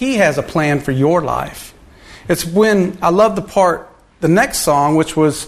He has a plan for your life. It's when, I love the next song, which was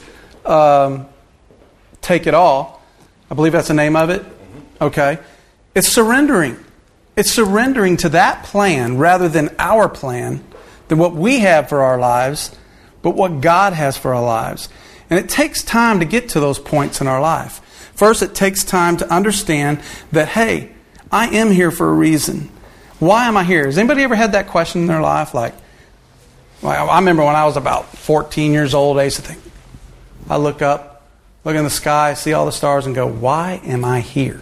Take It All. I believe that's the name of it. Okay. It's surrendering. It's surrendering to that plan rather than our plan, than what we have for our lives, but what God has for our lives. And it takes time to get to those points in our life. First, it takes time to understand that, hey, I am here for a reason. Why am I here? Has anybody ever had that question in their life? Like I remember when I was about 14 years old, I used to think, I look up, look in the sky, see all the stars and go, why am I here?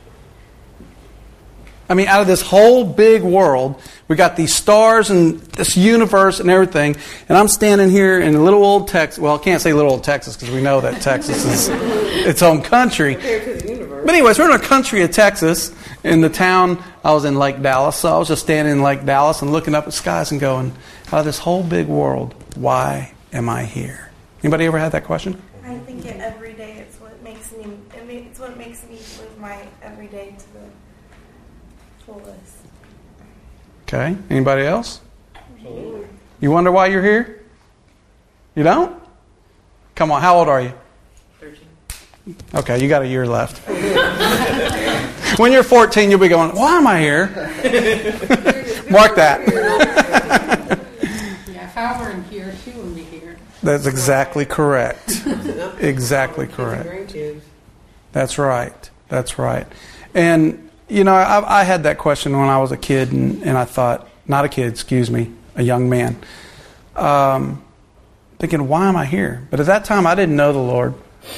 I mean, out of this whole big world, we got these stars and this universe and everything, and I'm standing here in little old Texas. Well, I can't say little old Texas because we know that Texas is its own country. But anyways, we're in a country of Texas. In the town, I was in Lake Dallas, so I was just standing in Lake Dallas and looking up at skies and going, out of this whole big world, why am I here? Anybody ever had that question? I think it every day. It's what makes me live my every day to the fullest. Okay. Anybody else? You wonder why you're here? You don't? Come on. How old are you? 13. Okay. You got a year left. When you're 14, you'll be going, why am I here? Mark that. Yeah, if I weren't here, she wouldn't be here. That's exactly correct. Exactly correct. That's right. That's right. And, you know, I had that question when I was a kid, and I thought, not a kid, excuse me, a young man, thinking, why am I here? But at that time, I didn't know the Lord.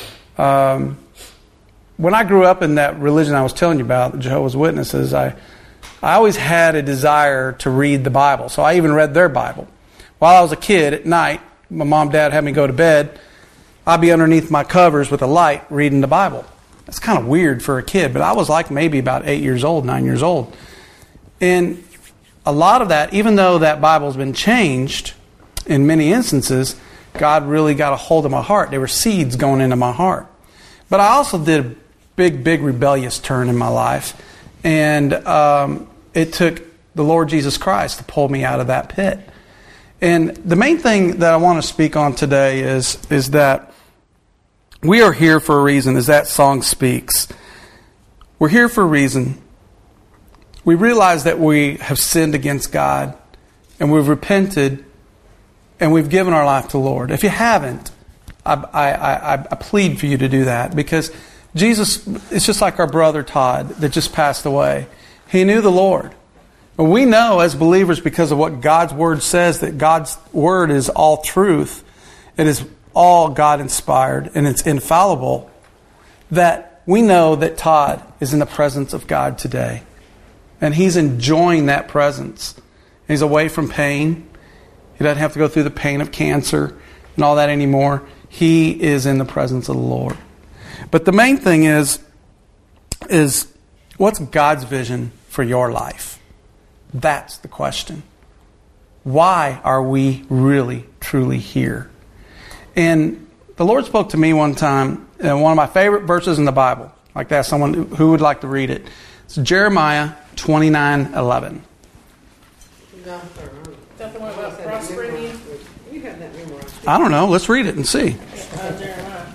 When I grew up in that religion I was telling you about, the Jehovah's Witnesses, I always had a desire to read the Bible. So I even read their Bible. While I was a kid at night, my mom and dad had me go to bed, I'd be underneath my covers with a light reading the Bible. That's kind of weird for a kid, but I was like maybe about 8 years old, 9 years old. And a lot of that, even though that Bible's been changed in many instances, God really got a hold of my heart. There were seeds going into my heart. But I also did a big rebellious turn in my life. And it took the Lord Jesus Christ to pull me out of that pit. And the main thing that I want to speak on today is that we are here for a reason, as that song speaks. We're here for a reason. We realize that we have sinned against God, and we've repented, and we've given our life to the Lord. If you haven't, I plead for you to do that, because Jesus is just like our brother Todd that just passed away. He knew the Lord. And we know as believers, because of what God's Word says, that God's Word is all truth. It is all God-inspired and it's infallible. That we know that Todd is in the presence of God today. And he's enjoying that presence. He's away from pain. He doesn't have to go through the pain of cancer and all that anymore. He is in the presence of the Lord. But the main thing is what's God's vision for your life? That's the question. Why are we really, truly here? And the Lord spoke to me one time, and one of my favorite verses in the Bible, like that, someone who would like to read it. It's Jeremiah 29:11. Is that the one about prospering you? have that memorized. I don't know. Let's read it and see. Jeremiah.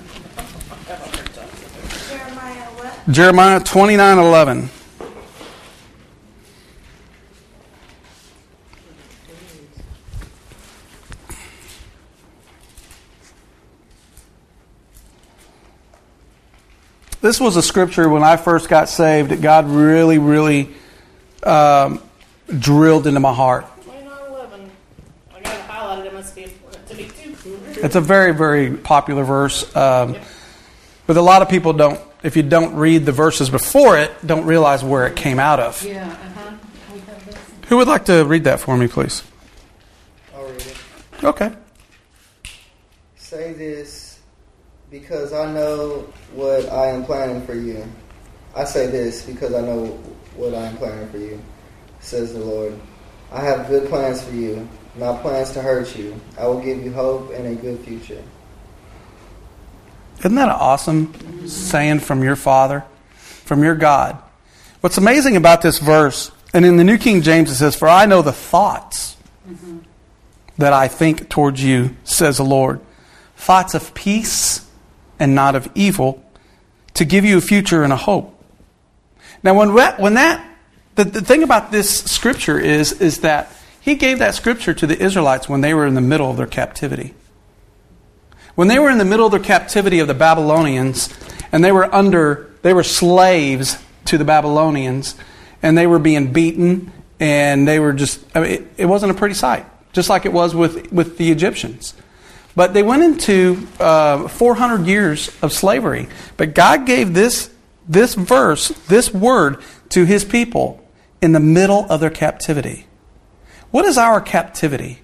Jeremiah what? Jeremiah 29:11. This was a scripture when I first got saved that God really, really drilled into my heart. 29:11. I got it highlighted. It must be important to me too. It's a very, very popular verse. But a lot of people don't, if you don't read the verses before it, don't realize where it came out of. Yeah, uh-huh. We have this. Who would like to read that for me, please? I'll read it. Okay. Say this because I know what I am planning for you. I say this because I know what I am planning for you, says the Lord. I have good plans for you, not plans to hurt you. I will give you hope and a good future. Isn't that an awesome saying from your Father, from your God? What's amazing about this verse And in the New King James it says, "For I know the thoughts that I think towards you, says the Lord. Thoughts of peace and not of evil, to give you a future and a hope." Now the thing about this scripture is that he gave that scripture to the Israelites when they were in the middle of their captivity. When they were in the middle of their captivity of the Babylonians, and they were slaves to the Babylonians, and they were being beaten, and they were just, it wasn't a pretty sight, just like it was with the Egyptians. But they went into 400 years of slavery. But God gave this verse, this word, to His people in the middle of their captivity. What is our captivity?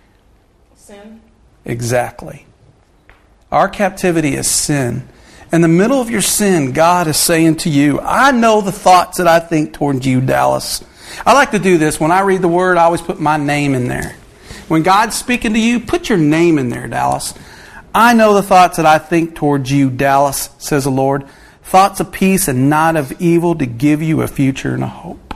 Sin. Exactly. Our captivity is sin. In the middle of your sin, God is saying to you, I know the thoughts that I think towards you, Dallas. I like to do this. When I read the Word, I always put my name in there. When God's speaking to you, put your name in there, Dallas. I know the thoughts that I think towards you, Dallas, says the Lord. Thoughts of peace and not of evil, to give you a future and a hope.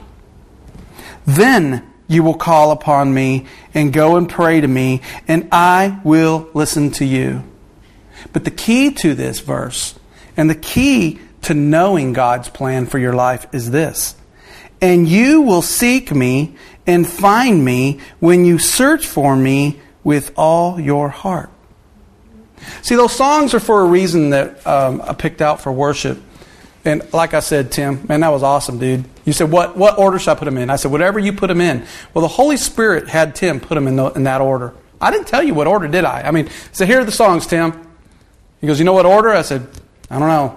Then you will call upon me and go and pray to me, and I will listen to you. But the key to this verse, and the key to knowing God's plan for your life, is this. And you will seek me and find me when you search for me with all your heart. See, those songs are for a reason that I picked out for worship. And like I said, Tim, man, that was awesome, dude. You said, what order should I put them in? I said, whatever you put them in. Well, the Holy Spirit had Tim put them in that order. I didn't tell you what order, did I? I mean, so here are the songs, Tim. He goes, you know what order? I said, I don't know.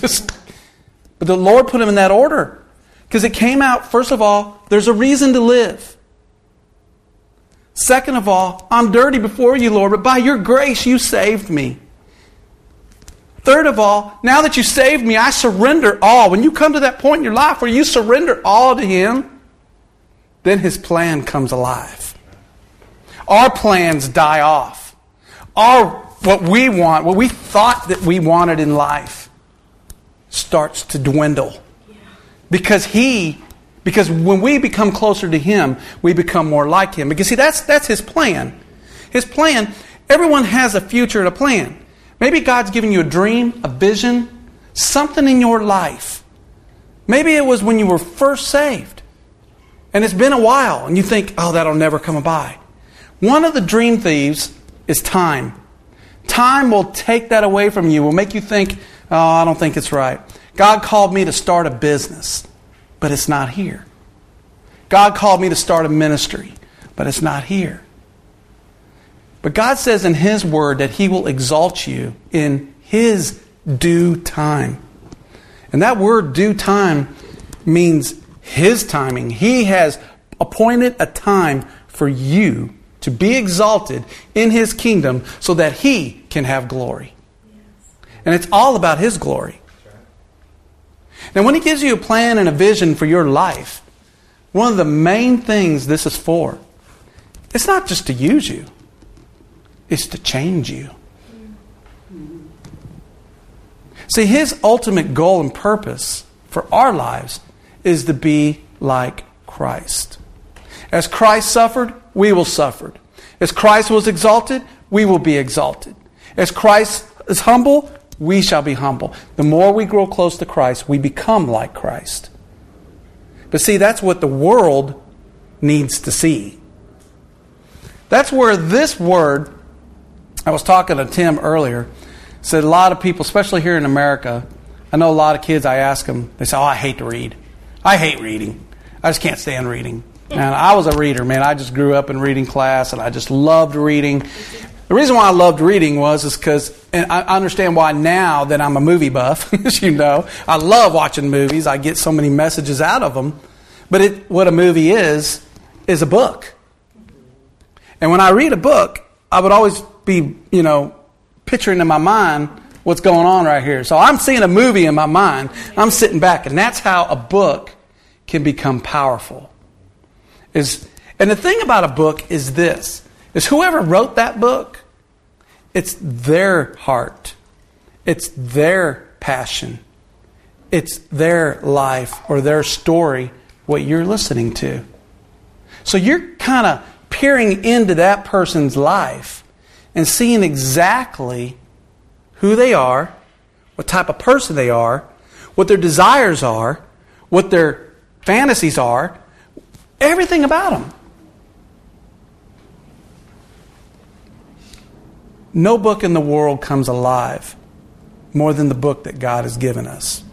But the Lord put them in that order. Because it came out, first of all, there's a reason to live. Second of all, I'm dirty before you, Lord, but by your grace you saved me. Third of all, now that you saved me, I surrender all. When you come to that point in your life where you surrender all to Him, then His plan comes alive. Our plans die off. What we want, what we thought that we wanted in life, starts to dwindle. Because when we become closer to Him, we become more like Him. Because see, that's His plan. His plan, everyone has a future and a plan. Maybe God's given you a dream, a vision, something in your life. Maybe it was when you were first saved. And it's been a while, and you think, oh, that'll never come by. One of the dream thieves is time. Time will take that away from you, will make you think, oh, I don't think it's right. God called me to start a business, but it's not here. God called me to start a ministry, but it's not here. But God says in His Word that He will exalt you in His due time. And that word due time means His timing. He has appointed a time for you to be exalted in His kingdom so that He can have glory. And it's all about His glory. Now, when He gives you a plan and a vision for your life, one of the main things this is for, it's not just to use you. It's to change you. See, His ultimate goal and purpose for our lives is to be like Christ. As Christ suffered, we will suffer. As Christ was exalted, we will be exalted. As Christ is humble, we shall be humble. The more we grow close to Christ, we become like Christ. But see, that's what the world needs to see. That's where this word, I was talking to Tim earlier, said a lot of people, especially here in America, I know a lot of kids, I ask them, they say, oh, I hate to read. I hate reading. I just can't stand reading. And I was a reader, man. I just grew up in reading class, and I just loved reading. The reason why I loved reading is because, and I understand why now that I'm a movie buff, as you know. I love watching movies. I get so many messages out of them. But what a movie is a book. And when I read a book, I would always be, picturing in my mind what's going on right here. So I'm seeing a movie in my mind. I'm sitting back, and that's how a book can become powerful. And the thing about a book is this, is whoever wrote that book, it's their heart. It's their passion. It's their life or their story what you're listening to. So you're kind of peering into that person's life and seeing exactly who they are, what type of person they are, what their desires are, what their fantasies are, everything about them. No book in the world comes alive more than the book that God has given us.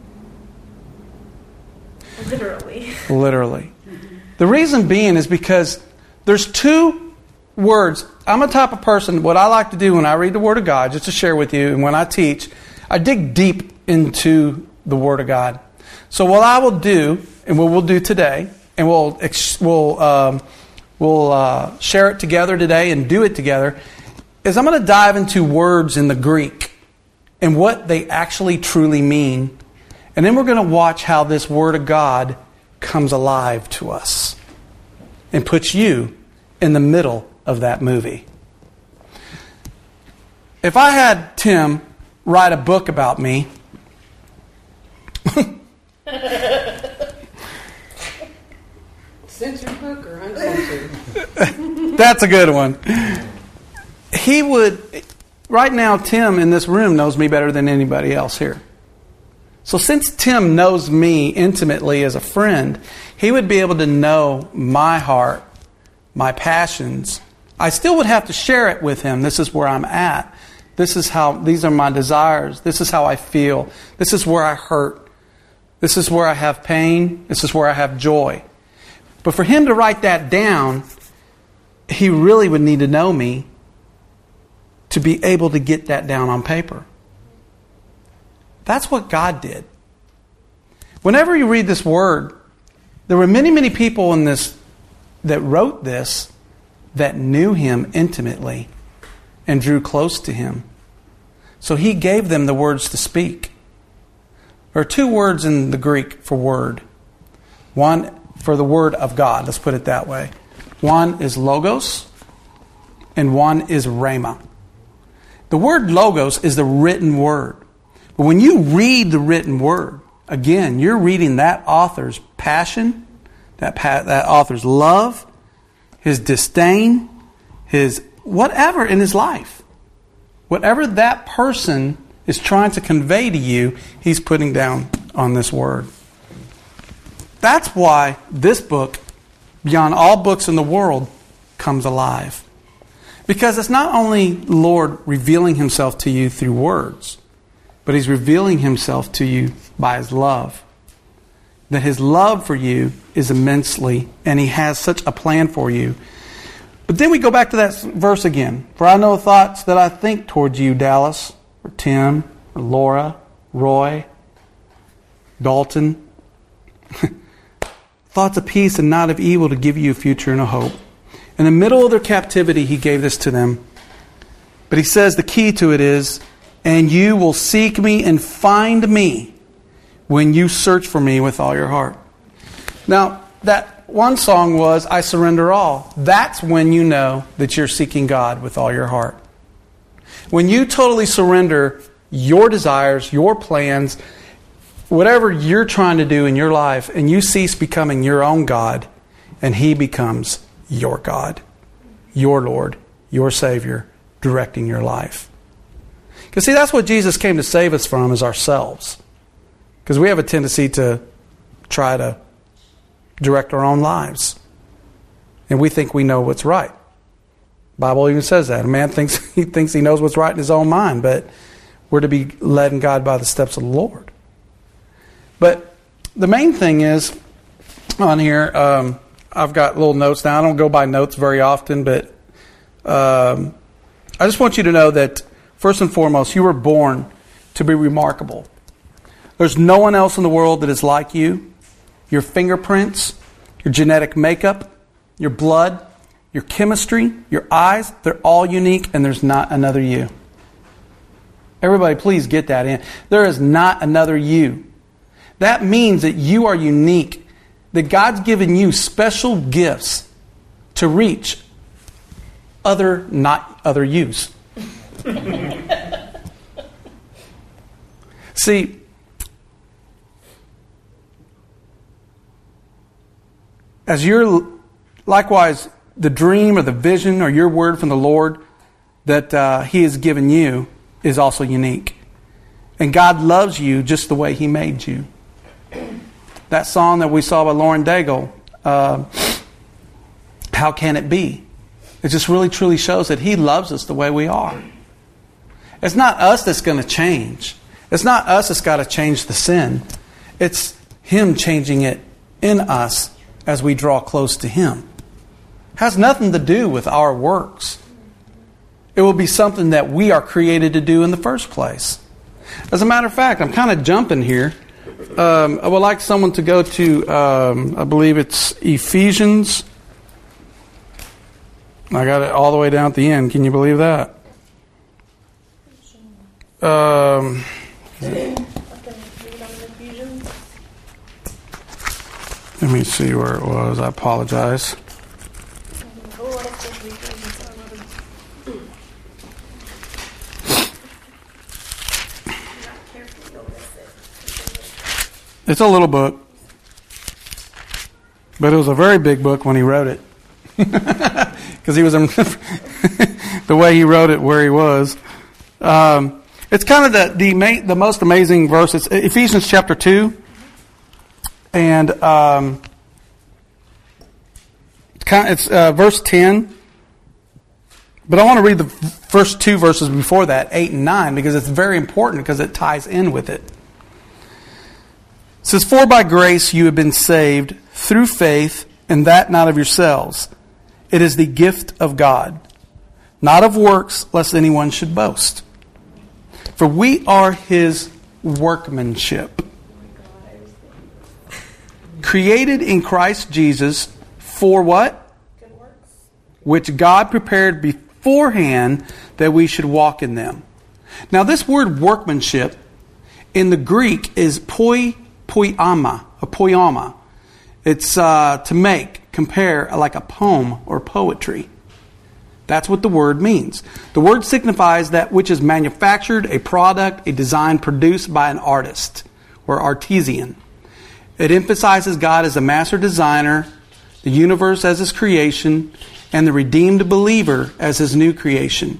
Literally. Literally. The reason being is because there's two words. I'm a type of person, what I like to do when I read the Word of God, just to share with you, and when I teach, I dig deep into the Word of God. So what I will do, and what we'll do today, and we'll share it together today and do it together, is I'm going to dive into words in the Greek and what they actually truly mean. And then we're going to watch how this Word of God comes alive to us and puts you in the middle of that movie. If I had Tim write a book about me, Censored book or uncensored? that's a good one. He would, right now, Tim in this room knows me better than anybody else here. So since Tim knows me intimately as a friend, he would be able to know my heart, my passions. I still would have to share it with him. This is where I'm at. These are my desires. This is how I feel. This is where I hurt. This is where I have pain. This is where I have joy. But for him to write that down, he really would need to know me to be able to get that down on paper. That's what God did. Whenever you read this word, there were many, many people in this that wrote this that knew him intimately and drew close to him. So he gave them the words to speak. There are two words in the Greek for word. One for the word of God, let's put it that way. One is logos and one is rhema. The word logos is the written word. But when you read the written word, again, you're reading that author's passion, that author's love, his disdain, his whatever in his life. Whatever that person is trying to convey to you, he's putting down on this word. That's why this book, beyond all books in the world, comes alive. Because it's not only Lord revealing himself to you through words, but he's revealing himself to you by his love. That his love for you is immensely, and he has such a plan for you. But then we go back to that verse again. For I know the thoughts that I think towards you, Dallas, or Tim, or Laura, Roy, Dalton. Thoughts of peace and not of evil, to give you a future and a hope. In the middle of their captivity, he gave this to them. But he says the key to it is, and you will seek me and find me when you search for me with all your heart. Now, that one song was, I surrender all. That's when you know that you're seeking God with all your heart. When you totally surrender your desires, your plans, whatever you're trying to do in your life, and you cease becoming your own God, and he becomes your God, your Lord, your Savior, directing your life. Because see, that's what Jesus came to save us from, is ourselves. Because we have a tendency to try to direct our own lives. And we think we know what's right. The Bible even says that. A man thinks he knows what's right in his own mind, but we're to be led in God by the steps of the Lord. But the main thing is, on here, I've got little notes now. I don't go by notes very often, but I just want you to know that, first and foremost, you were born to be remarkable. There's no one else in the world that is like you. Your fingerprints, your genetic makeup, your blood, your chemistry, your eyes, they're all unique, and there's not another you. Everybody, please get that in. There is not another you. That means that you are unique, that God's given you special gifts to reach not other yous. See, likewise, the dream or the vision or your word from the Lord that He has given you is also unique. And God loves you just the way He made you. That song that we saw by Lauren Daigle, How Can It Be? It just really truly shows that He loves us the way we are. It's not us that's going to change. It's not us that's got to change the sin. It's Him changing it in us as we draw close to Him. It has nothing to do with our works. It will be something that we are created to do in the first place. As a matter of fact, I'm kind of jumping here. I would like someone to go to, I believe it's Ephesians. I got it all the way down at the end. Can you believe that? Let me see where it was. I apologize. It's a little book, but it was a very big book when he wrote it. Because he was the way he wrote it, where he was. It's kind of the most amazing verse. It's Ephesians chapter 2, and it's verse 10. But I want to read the first two verses before that, 8 and 9, because it's very important because it ties in with it. It says, "For by grace you have been saved through faith, and that not of yourselves. It is the gift of God, not of works, lest anyone should boast. For we are His workmanship, created in Christ Jesus for" what? Good works. "Which God prepared beforehand that we should walk in them." Now this word workmanship in the Greek is poiama. It's to make, compare, like a poem or poetry. That's what the word means. The word signifies that which is manufactured, a product, a design produced by an artist or artisan. It emphasizes God as a master designer, the universe as His creation, and the redeemed believer as His new creation.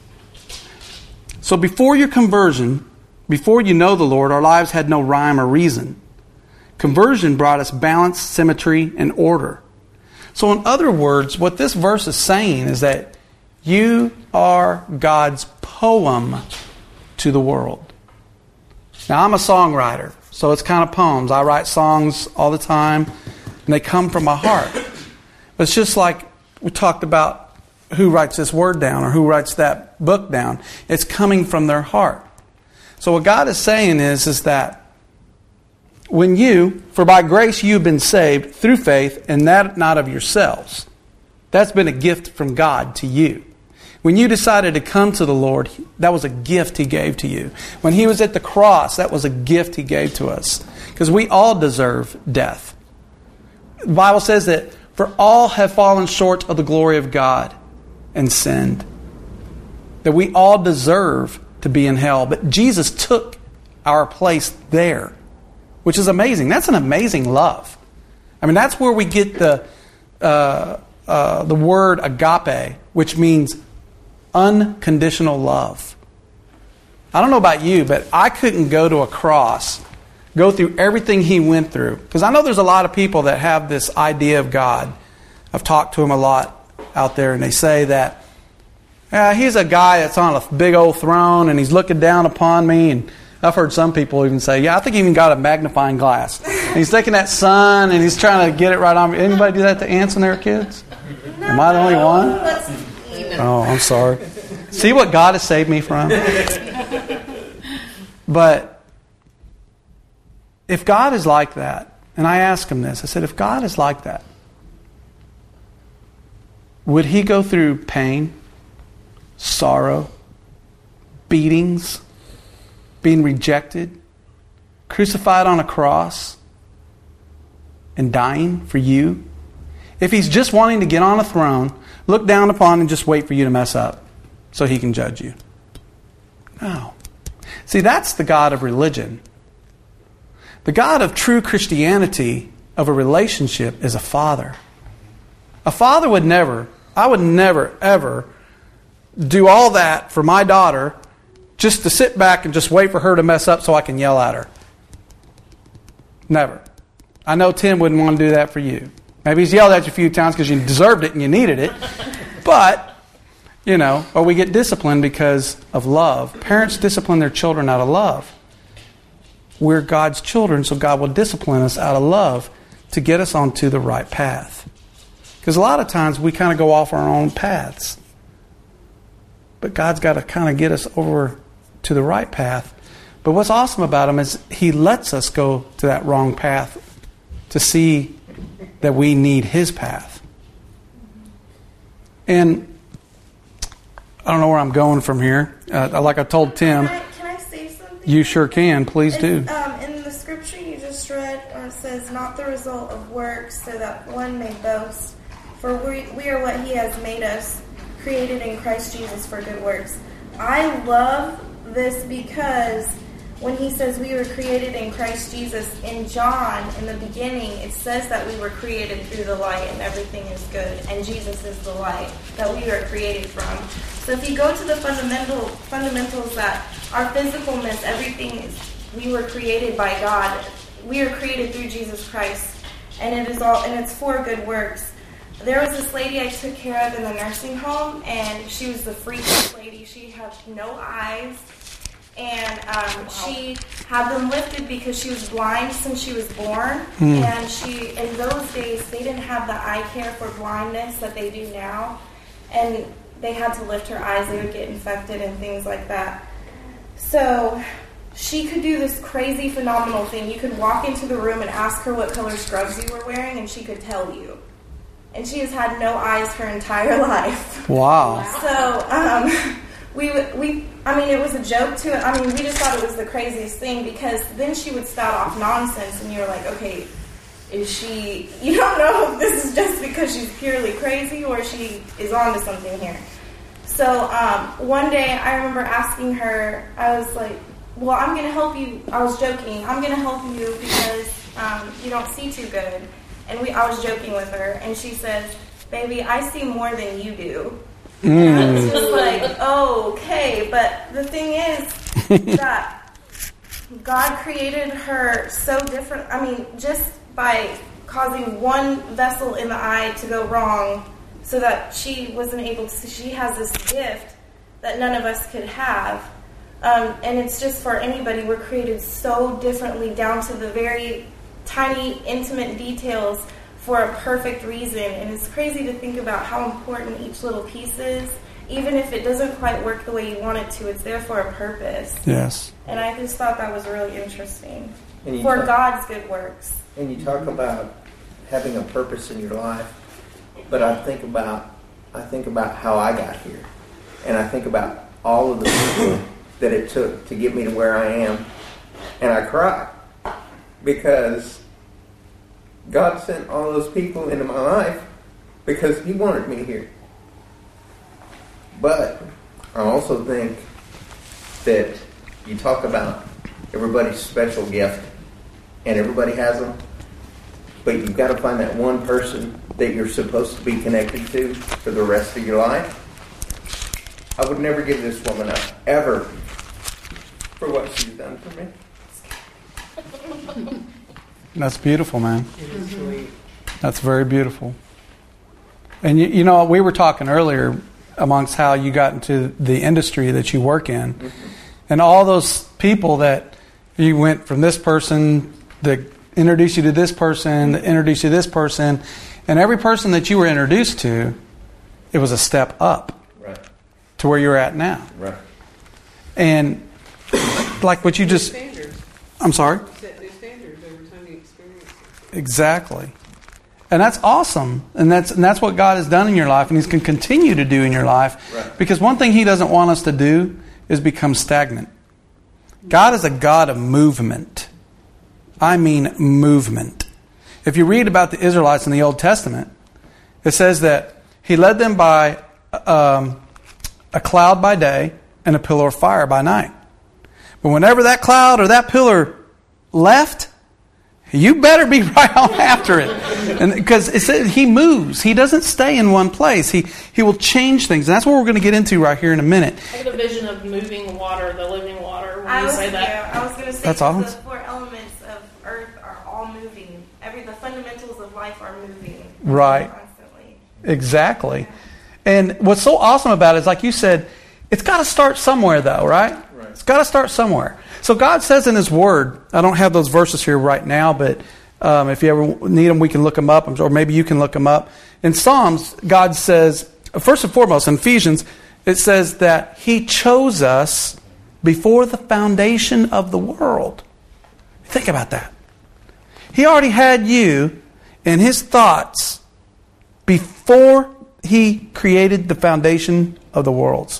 So before your conversion, before you know the Lord, our lives had no rhyme or reason. Conversion brought us balance, symmetry, and order. So in other words, what this verse is saying is that you are God's poem to the world. Now, I'm a songwriter, so it's kind of poems. I write songs all the time, and they come from my heart. But it's just like we talked about who writes this word down or who writes that book down. It's coming from their heart. So what God is saying is that for by grace you have been saved through faith, and that not of yourselves. That's been a gift from God to you. When you decided to come to the Lord, that was a gift He gave to you. When He was at the cross, that was a gift He gave to us. Because we all deserve death. The Bible says that for all have fallen short of the glory of God and sinned. That we all deserve to be in hell. But Jesus took our place there, which is amazing. That's an amazing love. I mean, that's where we get the word agape, which means unconditional love. I don't know about you, but I couldn't go to a cross, go through everything He went through. Because I know there's a lot of people that have this idea of God. I've talked to them a lot out there, and they say that He's a guy that's on a big old throne, and He's looking down upon me. And I've heard some people even say, I think He even got a magnifying glass. And He's taking that sun, and He's trying to get it right on me. Anybody do that to ants and their kids? No, Am I the only one? That's Oh, I'm sorry. See what God has saved me from? But if God is like that, and I asked him this, I said, if God is like that, would He go through pain, sorrow, beatings, being rejected, crucified on a cross, and dying for you? If He's just wanting to get on a throne, look down upon and just wait for you to mess up so He can judge you? No. See, that's the God of religion. The God of true Christianity, of a relationship, is a Father. A father would never, I would never, ever do all that for my daughter just to sit back and just wait for her to mess up so I can yell at her. Never. I know Tim wouldn't want to do that for you. Maybe he's yelled at you a few times because you deserved it and you needed it. But, or we get disciplined because of love. Parents discipline their children out of love. We're God's children, so God will discipline us out of love to get us onto the right path. Because a lot of times we kind of go off our own paths. But God's got to kind of get us over to the right path. But what's awesome about Him is He lets us go to that wrong path to see that we need His path. And I don't know where I'm going from here. Like I told Tim. Can I say something? You sure can. Please do. In the scripture you just read, it says, not the result of works, so that one may boast. For we are what He has made us, created in Christ Jesus for good works. I love this because when He says we were created in Christ Jesus, in John, in the beginning, it says that we were created through the light and everything is good. And Jesus is the light that we were created from. So if you go to the fundamentals that our physicalness, everything is, we were created by God. We are created through Jesus Christ. And it's for good works. There was this lady I took care of in the nursing home, and she was the freakiest lady. She had no eyes, and she had them lifted because she was blind since she was born. And in those days, they didn't have the eye care for blindness that they do now, and they had to lift her eyes. They would get infected and things like that. So she could do this crazy, phenomenal thing. You could walk into the room and ask her what color scrubs you were wearing, and she could tell you. And she has had no eyes her entire life. Wow. So, it was a joke to it. We just thought it was the craziest thing because then she would spout off nonsense and you're like, okay, you don't know if this is just because she's purely crazy or she is onto something here. So, one day I remember asking her, I was like, well, I'm going to help you. I was joking. I'm going to help you because you don't see too good. And I was joking with her, and she says, baby, I see more than you do. And I was just like, oh, okay. But the thing is that God created her so different. Just by causing one vessel in the eye to go wrong so that she wasn't able to, she has this gift that none of us could have. And it's just for anybody. We're created so differently down to the very tiny, intimate details for a perfect reason. And it's crazy to think about how important each little piece is. Even if it doesn't quite work the way you want it to, it's there for a purpose. Yes. And I just thought that was really interesting. For God's good works. And you talk about having a purpose in your life, but I think about how I got here. And I think about all of the people that it took to get me to where I am. And I cry. Because God sent all those people into my life because He wanted me here. But I also think that you talk about everybody's special gift, and everybody has them, but you've got to find that one person that you're supposed to be connected to for the rest of your life. I would never give this woman up, ever, for what she's done for me. That's beautiful, man. That's very beautiful. And we were talking earlier amongst how you got into the industry that you work in. Mm-hmm. And all those people that you went from this person that introduced you to this person, that introduced you to this person, and every person that you were introduced to, it was a step up to where you're at now. Right. And like what you just... Standards. I'm sorry? Set new standards every time you experience it. Exactly. And that's awesome. And that's what God has done in your life, and He's going to continue to do in your life. Right. Because one thing He doesn't want us to do is become stagnant. God is a God of movement. I mean movement. If you read about the Israelites in the Old Testament, it says that He led them by a cloud by day and a pillar of fire by night. But whenever that cloud or that pillar left, You better be right on after it. And because it says he moves. He doesn't stay in one place. He will change things. And that's what we're going to get into right here in a minute. I have the vision of moving water, the living water, when I you was, say that. yeah, I was going to say That's that awesome. the four elements of earth are all moving. The fundamentals of life are moving. Right. Constantly. Exactly. And what's so awesome about it is, like you said, it's got to start somewhere, though, right? It's got to start somewhere. So God says in His Word, I don't have those verses here right now, but if you ever need them, we can look them up, or maybe you can look them up. In Psalms, God says, first and foremost, in Ephesians, it says that He chose us before the foundation of the world. Think about that. He already had you in His thoughts before He created the foundation of the worlds.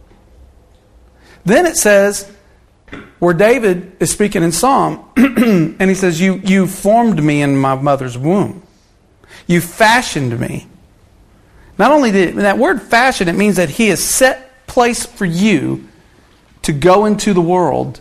Then it says, where David is speaking in Psalm, and he says, you formed me in my mother's womb. You fashioned me. Not only that word fashion, it means that He has set place for you to go into the world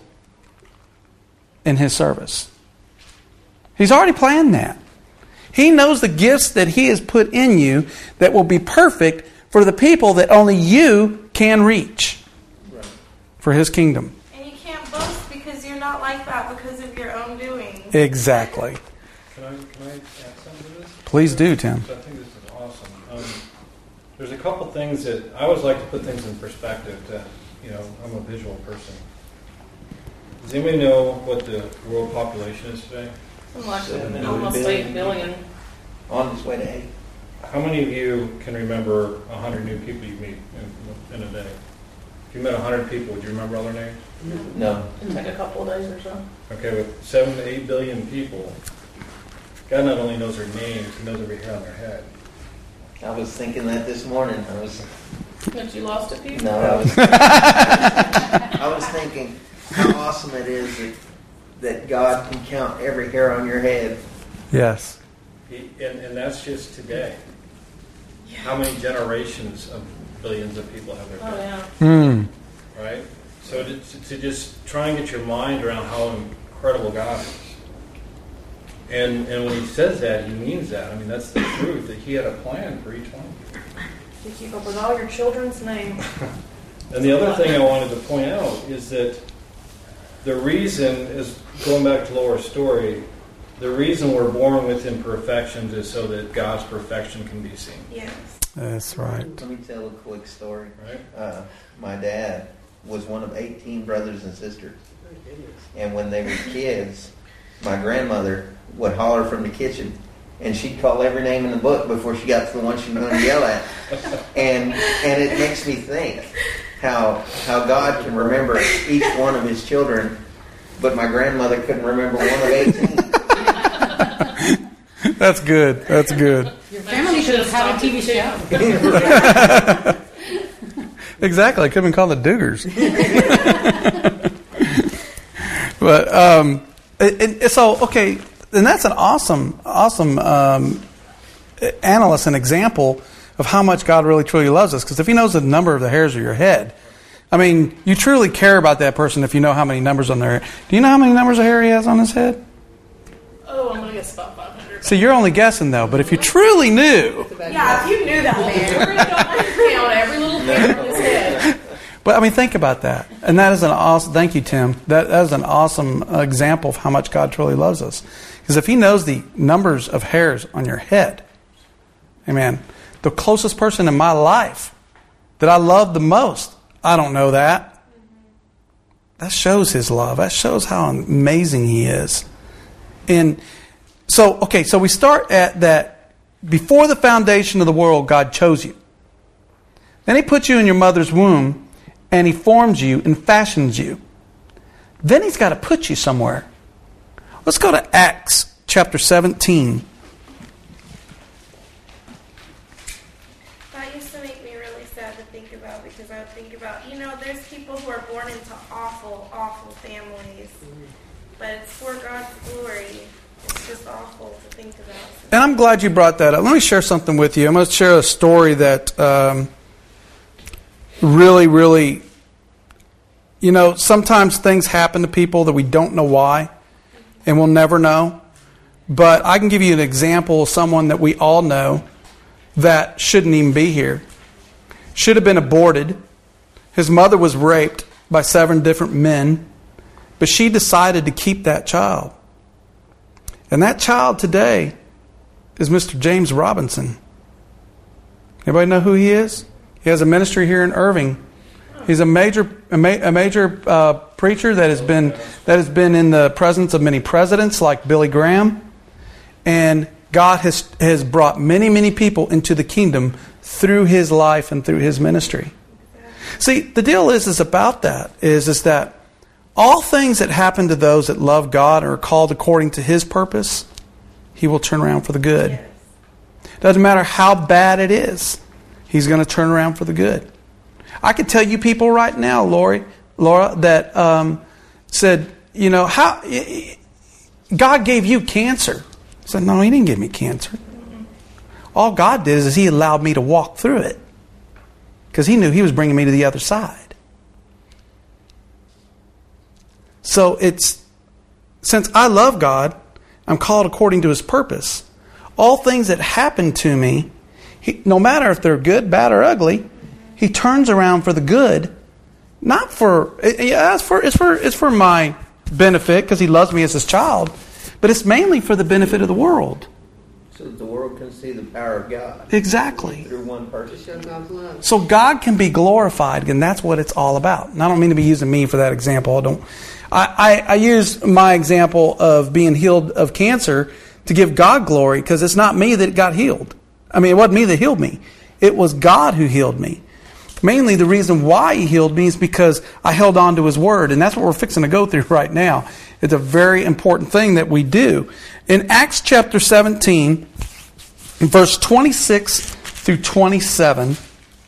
in His service. He's already planned that. He knows the gifts that He has put in you that will be perfect for the people that only you can reach for His kingdom. And you can't boast because you're not like that because of your own doing. Exactly. Can I add something to this? Please do, Tim. I think this is awesome. There's a couple things that I always like to put things in perspective. I'm a visual person. Does anybody know what the world population is today? Like almost 8 billion. On its way to 8. How many of you can remember 100 new people you meet in a day? If you met 100 people, would you remember all their names? No. It'd take a couple of days or so. Okay, with 7 to 8 billion people, God not only knows their names, He knows every hair on their head. I was thinking that this morning. But you lost a few? No, I was thinking how awesome it is that God can count every hair on your head. Yes. And that's just today. Yeah. How many generations of billions of people have there been? Right? So to just try and get your mind around how incredible God is. And when He says that, He means that. I mean, that's the truth, that He had a plan for each one of you. You keep up with all your children's names. And the other thing I wanted to point out is that the reason is, going back to Laura's story, the reason we're born with imperfections is so that God's perfection can be seen. Yes. That's right. Let me tell a quick story. Right? My dad was one of 18 brothers and sisters. And when they were kids, my grandmother would holler from the kitchen, and she'd call every name in the book before she got to the one she was going to yell at. And it makes me think how God can remember each one of His children, but my grandmother couldn't remember one of 18. That's good. That's good. Your family should have had a TV show. Exactly. It could have been called the Duggars. But so okay, and that's an awesome analyst and example of how much God really truly loves us. Because if He knows the number of the hairs of your head, I mean, you truly care about that person if you know how many numbers on their head. Do you know how many numbers of hair He has on his head? Oh, I'm going to guess about 500. See, you're only guessing though. But if you truly knew, Yeah, if you knew that, man. Count every little hair on his head. but I mean, think about that. And that is an awesome. Thank you, Tim. That is an awesome example of how much God truly loves us. Because if He knows the numbers of hairs on your head, amen. The closest person in my life that I love the most, I don't know that. That shows His love. That shows how amazing He is. And so we start at that. Before the foundation of the world, God chose you. Then He put you in your mother's womb, and He formed you and fashioned you. Then He's got to put you somewhere. Let's go to Acts chapter 17. That used to make me really sad to think about, because I would think about, there's people who are born into awful, awful families, but it's for God's glory. It's just awful to think about. And I'm glad you brought that up. Let me share something with you. I'm going to share a story that really, sometimes things happen to people that we don't know why, and we'll never know. But I can give you an example of someone that we all know that shouldn't even be here. Should have been aborted. His mother was raped by 7 different men, but she decided to keep that child. And that child today is Mr. James Robinson. Anybody know who he is? He has a ministry here in Irving. He's a major preacher that has been in the presence of many presidents like Billy Graham. And God has brought many people into the kingdom through his life and through his ministry. See, the deal is about that, is that all things that happen to those that love God or are called according to his purpose, he will turn around for the good. Doesn't matter how bad it is, he's going to turn around for the good. I could tell you people right now, Laura, that said, how God gave you cancer. I said, no, he didn't give me cancer. All God did is he allowed me to walk through it because he knew he was bringing me to the other side. So since I love God, I'm called according to his purpose. All things that happen to me, no matter if they're good, bad, or ugly, he turns around for the good. Not for it's for my benefit because he loves me as his child, but it's mainly for the benefit of the world. So that the world can see the power of God. Exactly. Through one person. Show God's love. So God can be glorified, and that's what it's all about. And I don't mean to be using me for that example. I use my example of being healed of cancer to give God glory because it's not me that got healed. I mean, it wasn't me that healed me. It was God who healed me. Mainly the reason why he healed me is because I held on to his word. And that's what we're fixing to go through right now. It's a very important thing that we do. In Acts chapter 17, verse 26 through 27,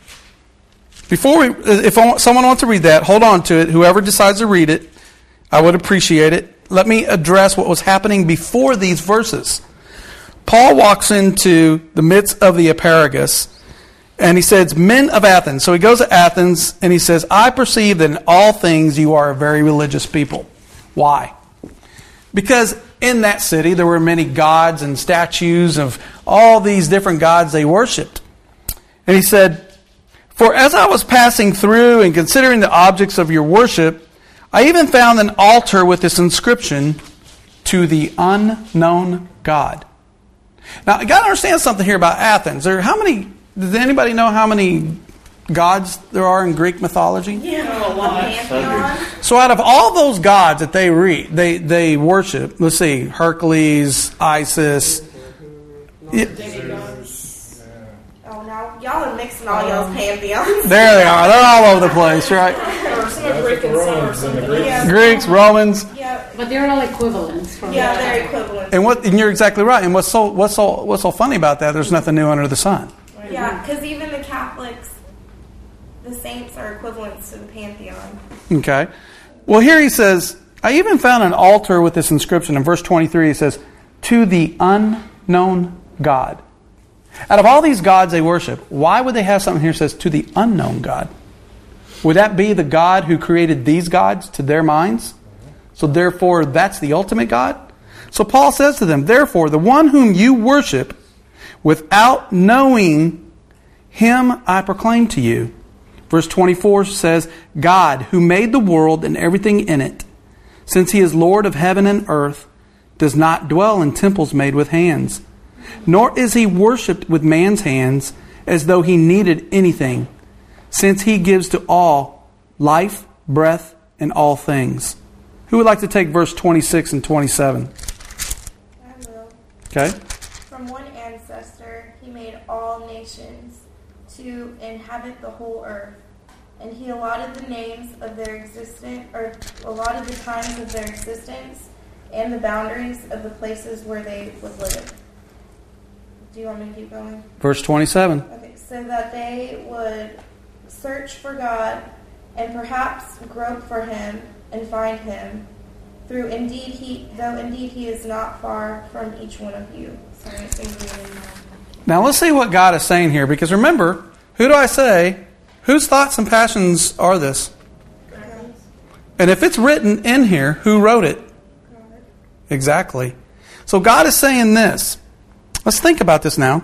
if someone wants to read that, hold on to it. Whoever decides to read it, I would appreciate it. Let me address what was happening before these verses. Paul walks into the midst of the Areopagus, and he says, men of Athens. So he goes to Athens, and he says, I perceive that in all things you are a very religious people. Why? Because in that city there were many gods and statues of all these different gods they worshipped. And he said, for as I was passing through and considering the objects of your worship, I even found an altar with this inscription, to the unknown God. Now, you got to understand something here about Athens. Does anybody know how many gods there are in Greek mythology? Yeah, a lot. So out of all those gods that they worship, let's see, Hercules, Isis. Oh, now y'all are mixing all y'all's pantheons. There they are. They're all over the place, right? Greeks, Romans. Yeah. But they're all equivalents. They're equivalent. And you're exactly right. And what's so funny about that? There's nothing new under the sun. Yeah, because even the Catholics, the saints are equivalents to the pantheon. Okay. Well, here he says, I even found an altar with this inscription. In verse 23, he says, to the unknown God. Out of all these gods they worship, why would they have something here that says, to the unknown God? Would that be the God who created these gods to their minds? So therefore, that's the ultimate God? So Paul says to them, therefore, the one whom you worship, without knowing him I proclaim to you. Verse 24 says, God, who made the world and everything in it, since he is Lord of heaven and earth, does not dwell in temples made with hands, nor is he worshipped with man's hands as though he needed anything, since he gives to all life, breath, and all things. Who would like to take verse 26 and 27? I will. Okay. From one ancestor he made all nations to inhabit the whole earth, and he allotted the names of their existence, or allotted the times of their existence, and the boundaries of the places where they would live. Do you want me to keep going? Verse 27. Okay, so that they would search for God and perhaps grope for him and find him, though indeed he is not far from each one of you. Sorry, it's English. Now let's see what God is saying here, because remember, who do I say? Whose thoughts and passions are this? And if it's written in here, who wrote it? God. Exactly. So God is saying this. Let's think about this now.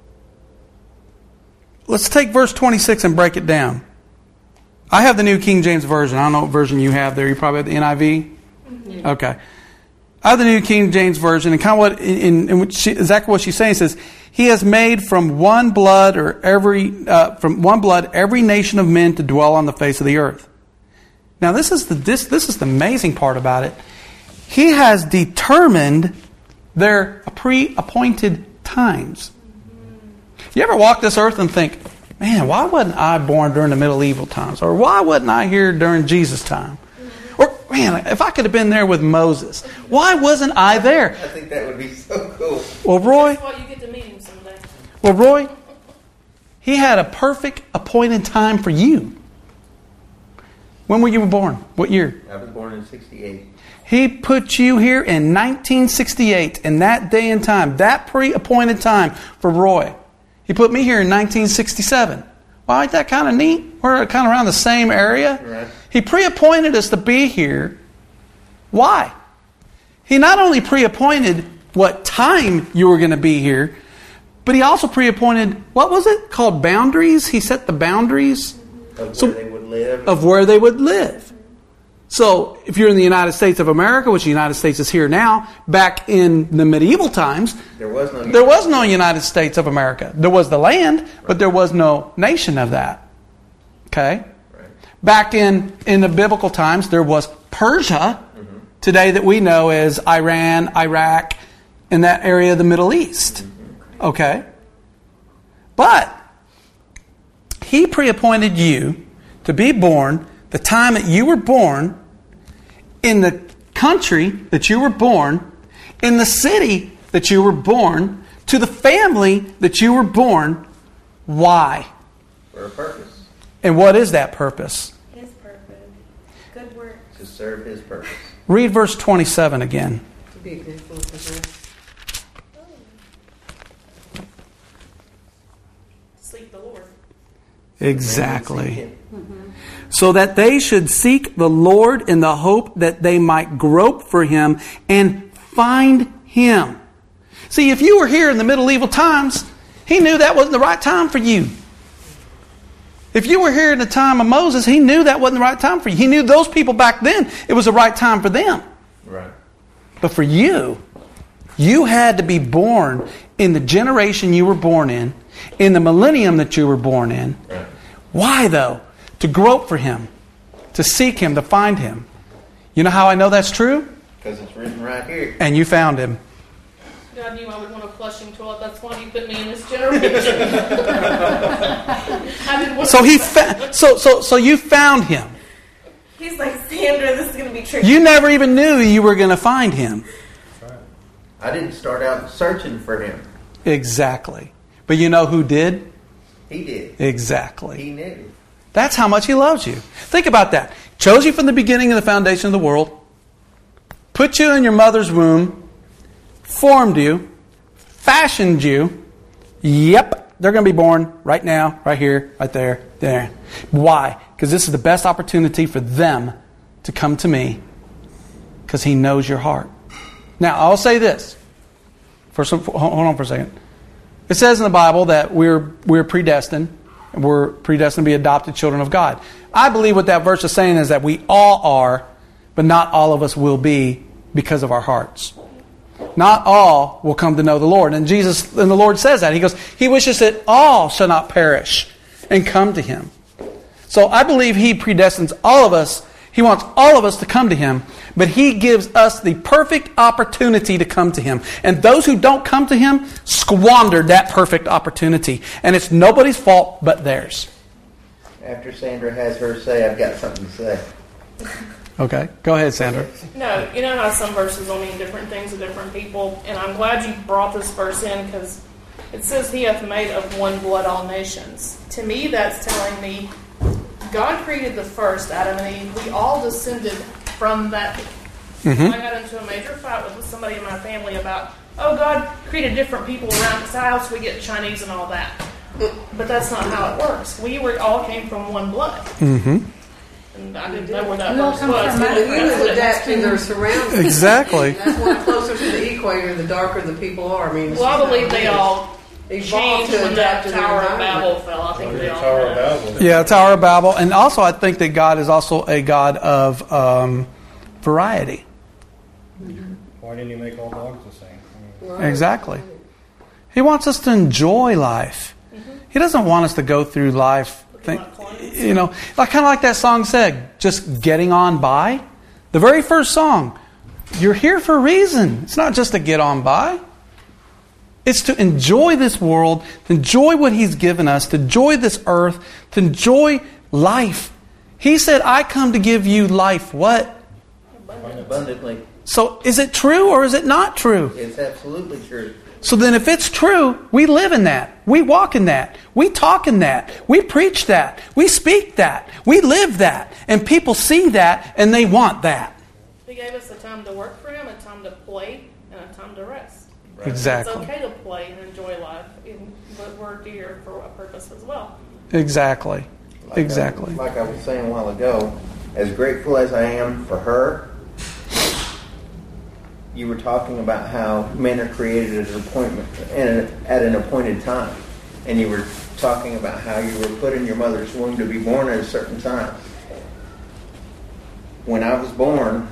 Let's take verse 26 and break it down. I have the New King James Version. I don't know what version you have there. You probably have the NIV? Mm-hmm. Okay. I have the New King James Version, and kind of exactly what she's saying says, He has made from one blood every nation of men to dwell on the face of the earth. Now this is the amazing part about it. He has determined their pre-appointed times. You ever walk this earth and think, man, why wasn't I born during the medieval times? Or why wasn't I here during Jesus' time? Or, man, if I could have been there with Moses, why wasn't I there? I think that would be so cool. Well, Roy... That's why you get to meet him someday. Well, Roy, He had a perfect appointed time for you. When were you born? What year? I was born in 68. He put you here in 1968, in that day and time, that pre-appointed time for Roy. He put me here in 1967. Well, ain't that kind of neat? We're kind of around the same area. Right. He pre-appointed us to be here. Why? He not only pre-appointed what time you were going to be here, but He also pre-appointed, what was it called, boundaries? He set the boundaries Of where they would live. Of where they would live. So, if you're in the United States of America, which the United States is here now, back in the medieval times, there was no United States of America. There was the land, but there was no nation of that. Okay? Right. Back in the biblical times, there was Persia, today that we know as Iran, Iraq, in that area of the Middle East. Okay? But He pre-appointed you to be born the time that you were born, in the country that you were born, in the city that you were born, to the family that you were born. Why? For a purpose. And what is that purpose? His purpose. Good work. To serve His purpose. Read verse 27 again. To be a good fool. Seek the Lord. Exactly. So that they should seek the Lord in the hope that they might grope for Him and find Him. See, if you were here in the medieval times, He knew that wasn't the right time for you. If you were here in the time of Moses, He knew that wasn't the right time for you. He knew those people back then, it was the right time for them. Right. But for you, you had to be born in the generation you were born in the millennium that you were born in. Right. Why, though? To grope for Him, to seek Him, to find Him. You know how I know that's true? Because it's written right here. And you found Him. God knew I would want a flushing toilet. That's why He put me in this generation. I didn't want So you found Him. He's like, Sandra, this is going to be tricky. You never even knew you were going to find Him. I didn't start out searching for Him. Exactly. But you know who did? He did. Exactly. He knew. That's how much He loves you. Think about that. Chose you from the beginning of the foundation of the world. Put you in your mother's womb. Formed you. Fashioned you. Yep. They're going to be born right now, right here, right there, there. Why? Because this is the best opportunity for them to come to me. Because He knows your heart. Now, I'll say this. Hold on for a second. It says in the Bible that we're predestined. We're predestined to be adopted children of God. I believe what that verse is saying is that we all are, but not all of us will be because of our hearts. Not all will come to know the Lord. And the Lord says that. He goes, He wishes that all shall not perish and come to Him. So I believe He predestines all of us. He wants all of us to come to Him, but He gives us the perfect opportunity to come to Him. And those who don't come to Him squandered that perfect opportunity. And it's nobody's fault but theirs. After Sandra has her say, I've got something to say. Okay, go ahead, Sandra. No, you know how some verses will mean different things to different people, and I'm glad you brought this verse in because it says He hath made of one blood all nations. To me, that's telling me God created the first, Adam and Eve. We all descended from that. Mm-hmm. I got into a major fight with somebody in my family about, God created different people around us. How else we get Chinese and all that? But that's not how it works. We all came from one blood. Mm-hmm. And I didn't know where that We all verse come was. from but Mount- that's Humans what it adapt must to be. their surroundings. Exactly. That's why closer to the equator, the darker the people are. I mean, Well, I believe they all evolved changed to when adapt that to their Tower of environment. Babel fell. I think The they all Tower of did. Babel. Yeah, Tower of Babel. And also I think that God is also a God of variety. Why didn't you make all dogs the same? Right. Exactly. He wants us to enjoy life. He doesn't want us to go through life, like kind of like that song said, just getting on by. The very first song, you're here for a reason. It's not just to get on by. It's to enjoy this world, to enjoy what He's given us, to enjoy this earth, to enjoy life. He said, I come to give you life. What? Abundantly. So is it true or is it not true? It's absolutely true. So then if it's true, we live in that. We walk in that. We talk in that. We preach that. We speak that. We live that. And people see that and they want that. He gave us a time to work for Him, a time to play, and a time to rest. Right. Exactly. It's okay to play and enjoy life, but we're here for a purpose as well. Exactly. Like Exactly. Like I was saying a while ago, as grateful as I am for her, you were talking about how men are created at an appointed time. And you were talking about how you were put in your mother's womb to be born at a certain time. When I was born,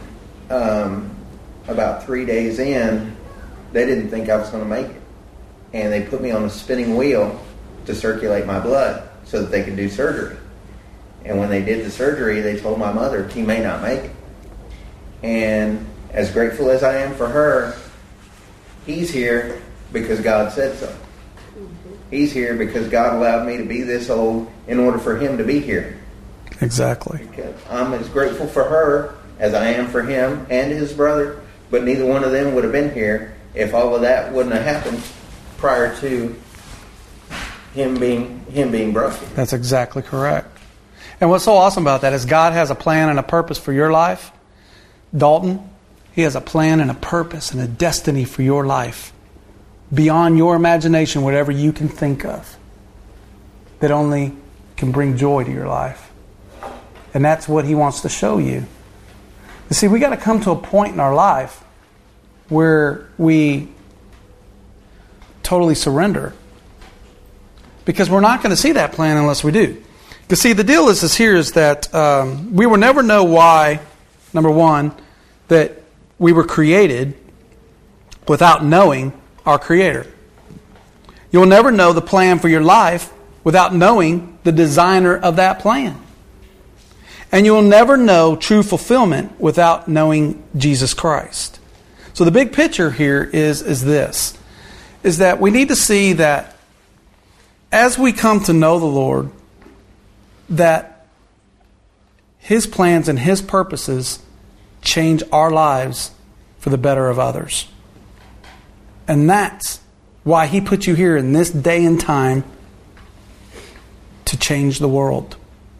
about 3 days in, they didn't think I was going to make it. And they put me on a spinning wheel to circulate my blood so that they could do surgery. And when they did the surgery, they told my mother, he may not make it. And as grateful as I am for her, he's here because God said so. He's here because God allowed me to be this old in order for him to be here. Exactly. Because I'm as grateful for her as I am for him and his brother, but neither one of them would have been here if all of that wouldn't have happened prior to him being broken. That's exactly correct. And what's so awesome about that is God has a plan and a purpose for your life. Dalton, He has a plan and a purpose and a destiny for your life. Beyond your imagination, whatever you can think of. That only can bring joy to your life. And that's what He wants to show you. You see, we got to come to a point in our life where we totally surrender. Because we're not going to see that plan unless we do. You see, the deal is here is that we will never know why, number one, that we were created without knowing our Creator. You'll never know the plan for your life without knowing the designer of that plan. And you'll never know true fulfillment without knowing Jesus Christ. So the big picture here is this, is that we need to see that as we come to know the Lord, that His plans and His purposes change our lives for the better of others. And that's why He put you here in this day and time to change the world.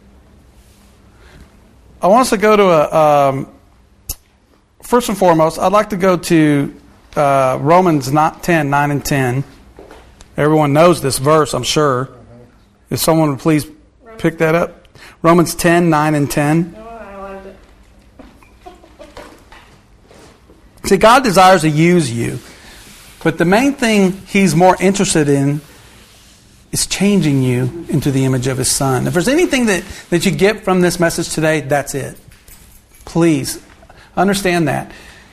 I want us to go to first and foremost, I'd like to go to Romans 10, 9 and 10. Everyone knows this verse, I'm sure. If someone would please pick that up. Romans 10, 9 and 10. See, God desires to use you. But the main thing He's more interested in is changing you into the image of His Son. If there's anything that you get from this message today, that's it. Please understand that.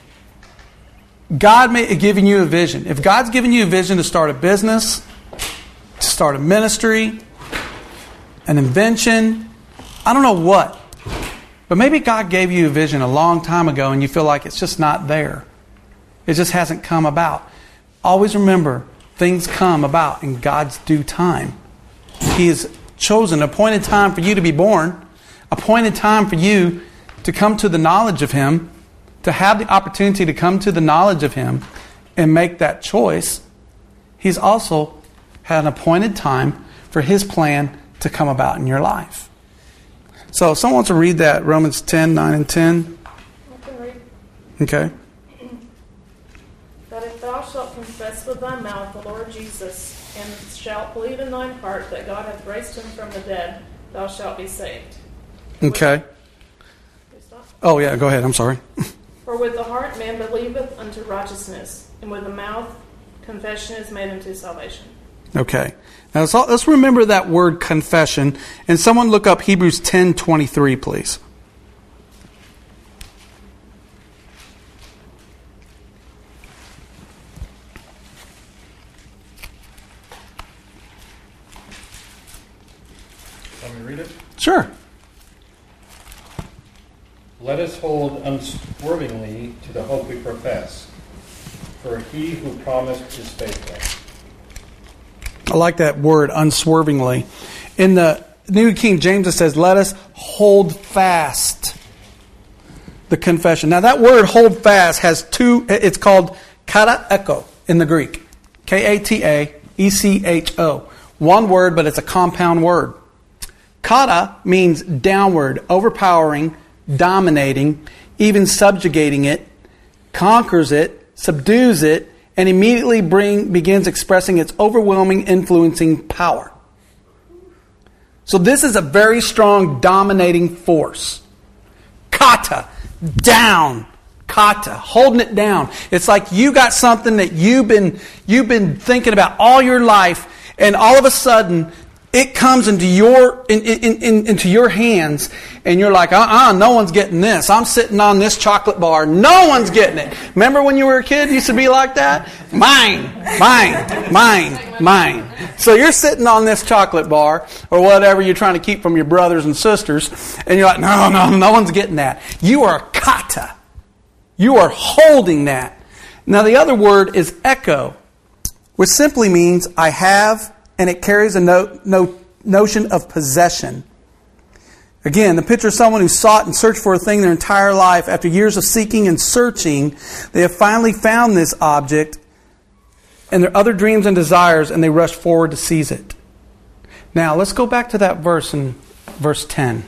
God may have given you a vision. If God's given you a vision to start a business, to start a ministry, an invention, I don't know what. But maybe God gave you a vision a long time ago and you feel like it's just not there. It just hasn't come about. Always remember, things come about in God's due time. He has chosen an appointed time for you to be born, appointed time for you to come to the knowledge of Him, to have the opportunity to come to the knowledge of Him and make that choice. He's also had an appointed time for His plan to come about in your life. So if someone wants to read that, Romans 10, 9 and 10. I can read. Okay. That if thou shalt confess with thy mouth the Lord Jesus, and shalt believe in thine heart that God hath raised him from the dead, thou shalt be saved. Okay. Oh, yeah, go ahead. I'm sorry. For with the heart man believeth unto righteousness, and with the mouth confession is made unto salvation. Okay. Now let's remember that word confession. And someone look up Hebrews 10:23, please. Let me read it. Sure. Let us hold unswervingly to the hope we profess, for he who promised is faithful. I like that word, unswervingly. In the New King James, it says, let us hold fast the confession. Now, that word hold fast has two, it's called kata echo in the Greek. Kataecho. One word, but it's a compound word. Kata means downward, overpowering, dominating, even subjugating it, conquers it, subdues it, and immediately begins expressing its overwhelming, influencing power. So this is a very strong, dominating force. Kata, down. Kata, holding it down. It's like you got something that you've been thinking about all your life, and all of a sudden it comes into your hands, and you're like, no one's getting this. I'm sitting on this chocolate bar. No one's getting it. Remember when you were a kid, you used to be like that? Mine. So you're sitting on this chocolate bar, or whatever you're trying to keep from your brothers and sisters, and you're like, no one's getting that. You are kata. You are holding that. Now the other word is echo, which simply means I have, and it carries a notion of possession. Again, the picture of someone who sought and searched for a thing their entire life. After years of seeking and searching, they have finally found this object and their other dreams and desires, and they rush forward to seize it. Now, let's go back to that verse in verse 10.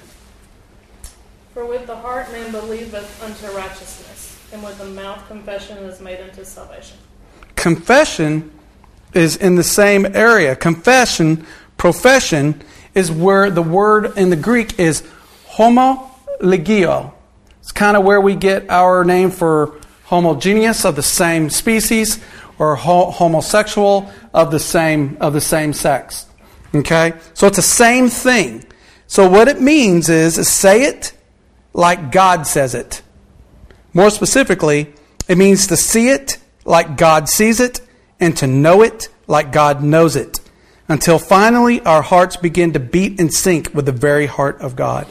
For with the heart man believeth unto righteousness, and with the mouth confession is made unto salvation. Confession is in the same area. Confession, profession, is where the word in the Greek is homologio. It's kind of where we get our name for homogeneous, of the same species, or homosexual, of the same sex. Okay? So it's the same thing. So what it means is say it like God says it. More specifically, it means to see it like God sees it, and to know it like God knows it, until finally our hearts begin to beat in sync with the very heart of God.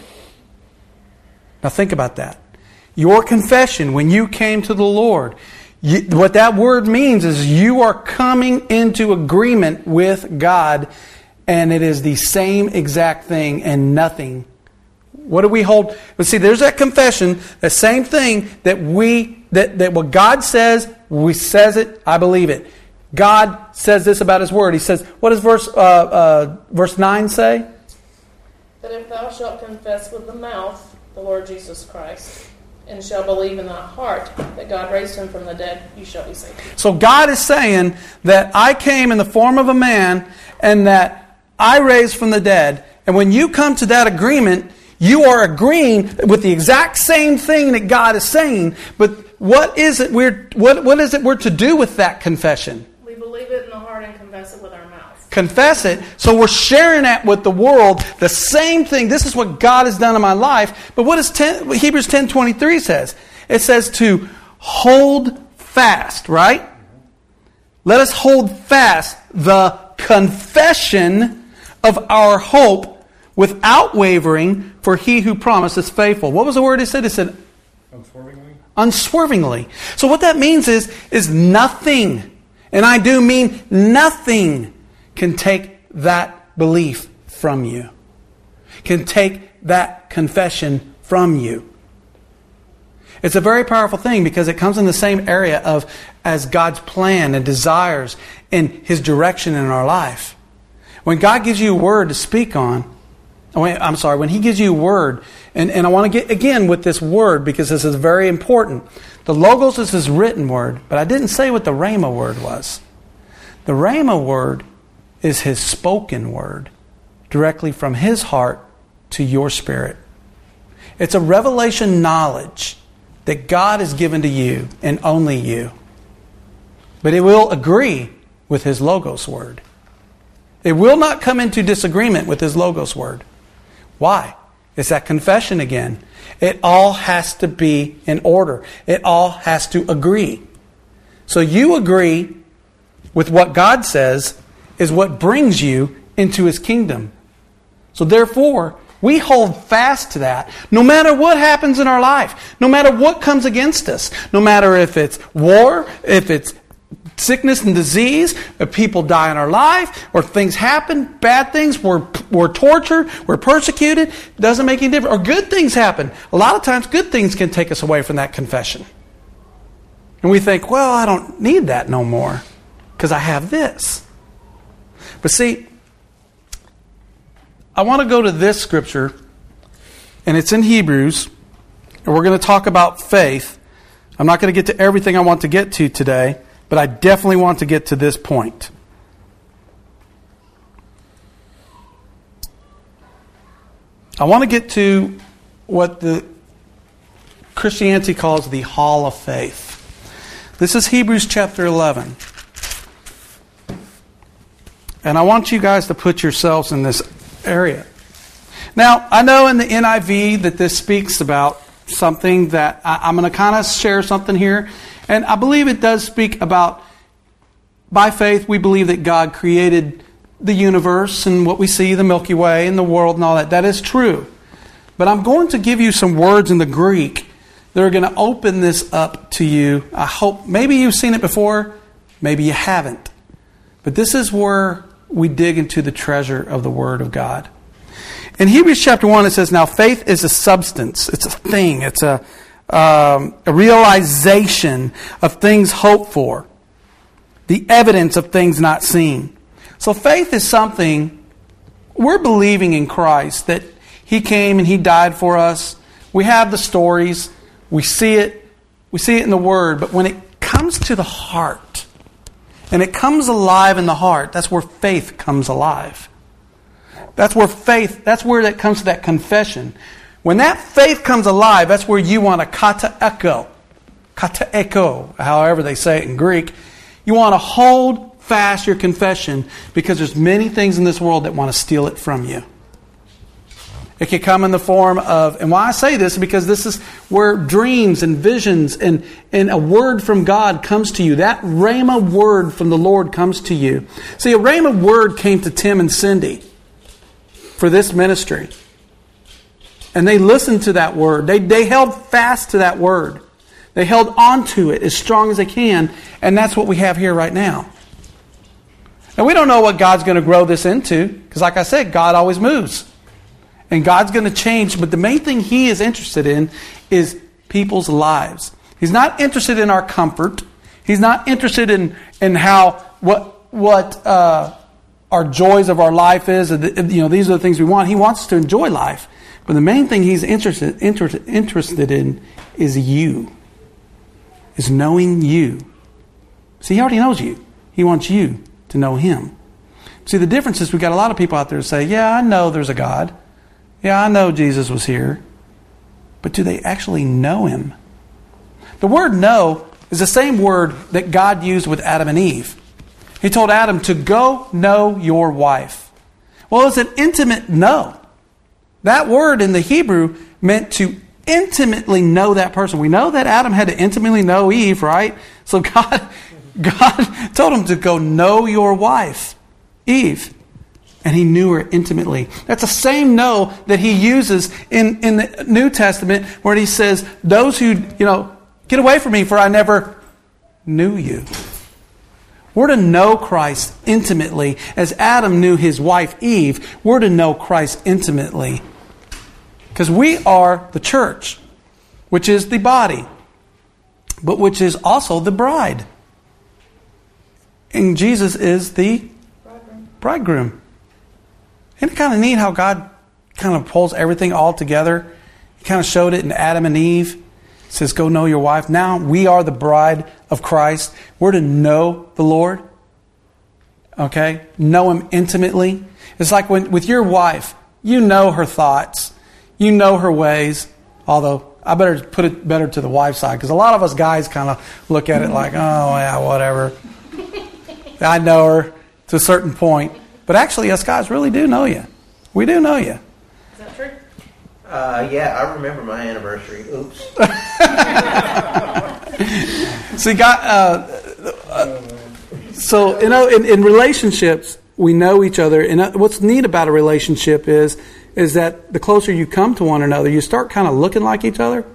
Now think about that. Your confession, when you came to the Lord, what that word means is you are coming into agreement with God, and it is the same exact thing and nothing. What do we hold? But see, there's that confession, the same thing that what God says, we says it, I believe it. God says this about His Word. He says, what does verse 9 say? That if thou shalt confess with the mouth the Lord Jesus Christ, and shall believe in thy heart that God raised Him from the dead, you shall be saved. So God is saying that I came in the form of a man, and that I raised from the dead. And when you come to that agreement, you are agreeing with the exact same thing that God is saying. But what is it we're to do with that confession? We believe it in the heart and confess it with our mouth. Confess it. So we're sharing that with the world. The same thing. This is what God has done in my life. But what does Hebrews 10:23 says? It says to hold fast, right? Let us hold fast the confession of our hope without wavering, for He who promised is faithful. What was the word He said? He said unswervingly. Unswervingly. So what that means is nothing, and I do mean nothing, can take that belief from you. Can take that confession from you. It's a very powerful thing because it comes in the same area of as God's plan and desires and His direction in our life. When God gives you a word to speak on, when He gives you a word, and I want to get again with this word because this is very important. The Logos is His written word, but I didn't say what the Rhema word was. The Rhema word is His spoken word, directly from His heart to your spirit. It's a revelation knowledge that God has given to you and only you. But it will agree with His Logos word. It will not come into disagreement with His Logos word. Why? It's that confession again. It all has to be in order. It all has to agree. So you agree with what God says is what brings you into His kingdom. So therefore, we hold fast to that no matter what happens in our life, no matter what comes against us, no matter if it's war, if it's sickness and disease, if people die in our life, or things happen, bad things, we're tortured, we're persecuted, doesn't make any difference. Or good things happen. A lot of times good things can take us away from that confession. And we think, well, I don't need that no more because I have this. But see, I want to go to this scripture, and it's in Hebrews, and we're going to talk about faith. I'm not going to get to everything I want to get to today, but I definitely want to get to this point. I want to get to what the Christianity calls the Hall of Faith. This is Hebrews chapter 11. And I want you guys to put yourselves in this area. Now, I know in the NIV that this speaks about something that I'm going to kind of share something here. And I believe it does speak about, by faith, we believe that God created the universe and what we see, the Milky Way and the world and all that. That is true. But I'm going to give you some words in the Greek that are going to open this up to you. I hope, maybe you've seen it before, maybe you haven't. But this is where we dig into the treasure of the Word of God. In Hebrews chapter 1 it says, now faith is a substance. It's a thing. It's a realization of things hoped for. The evidence of things not seen. So faith is something, we're believing in Christ, that He came and He died for us. We have the stories. We see it. We see it in the Word. But when it comes to the heart, and it comes alive in the heart, that's where faith comes alive. That's where that comes to that confession. When that faith comes alive, that's where you want to kataeko, however they say it in Greek. You want to hold fast your confession because there's many things in this world that want to steal it from you. It can come in the form of, and why I say this is because this is where dreams and visions and a word from God comes to you. That Rhema word from the Lord comes to you. See, a Rhema word came to Tim and Cindy for this ministry. And they listened to that word. They held fast to that word. They held on to it as strong as they can. And that's what we have here right now. And we don't know what God's going to grow this into. Because like I said, God always moves. And God's going to change. But the main thing He is interested in is people's lives. He's not interested in our comfort. He's not interested in what our joys of our life is. These are the things we want. He wants us to enjoy life. But the main thing He's interested in is you. Is knowing you. See, He already knows you. He wants you to know Him. See, the difference is we've got a lot of people out there who say, yeah, I know there's a God. Yeah, I know Jesus was here. But do they actually know Him? The word know is the same word that God used with Adam and Eve. He told Adam to go know your wife. Well, it's an intimate know. That word in the Hebrew meant to intimately know that person. We know that Adam had to intimately know Eve, right? So God told him to go know your wife, Eve. And He knew her intimately. That's the same know that He uses in the New Testament where He says, those who, get away from me for I never knew you. We're to know Christ intimately. As Adam knew his wife Eve, we're to know Christ intimately. Because we are the church, which is the body, but which is also the bride. And Jesus is the bridegroom. Isn't it kind of neat how God kind of pulls everything all together? He kind of showed it in Adam and Eve. He says, go know your wife. Now we are the bride of Christ. We're to know the Lord. Okay? Know Him intimately. It's like with your wife, you know her thoughts. You know her ways. Although, I better put it better to the wife's side, because a lot of us guys kind of look at it like, oh, yeah, whatever. I know her to a certain point. But actually, us guys really do know you. We do know you. Is that true? Yeah, I remember my anniversary. Oops. See, so, in relationships, we know each other. And what's neat about a relationship is that the closer you come to one another, you start kind of looking like each other.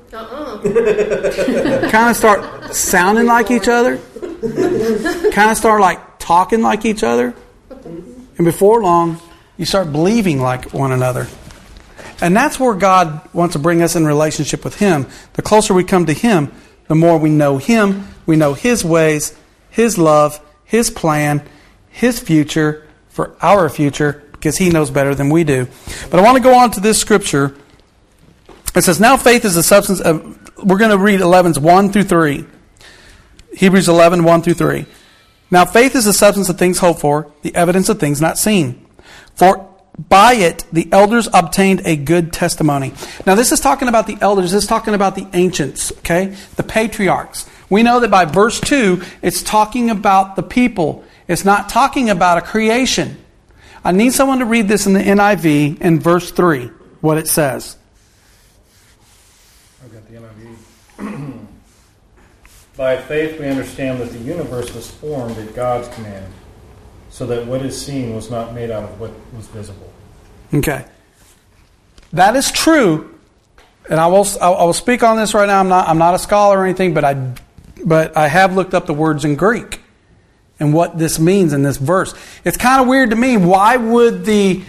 Kind of start sounding like each other. Kind of start like talking like each other. And before long, you start believing like one another. And that's where God wants to bring us in relationship with Him. The closer we come to Him, the more we know Him, we know His ways, His love, His plan, His future for our future, because He knows better than we do. But I want to go on to this scripture. It says, now faith is the substance of... We're going to read 11's 1 through 3. Hebrews 11, 1 through 3. Now faith is the substance of things hoped for, the evidence of things not seen. For by it the elders obtained a good testimony. Now this is talking about the elders. This is talking about the ancients, okay? The patriarchs. We know that by verse 2, it's talking about the people. It's not talking about a creation. I need someone to read this in the NIV in verse 3, what it says. I've got the NIV. By faith we understand that the universe was formed at God's command, so that what is seen was not made out of what was visible. Okay. That is true. And I will speak on this right now. I'm not a scholar or anything, but I have looked up the words in Greek and what this means in this verse. It's kind of weird to me. Why would the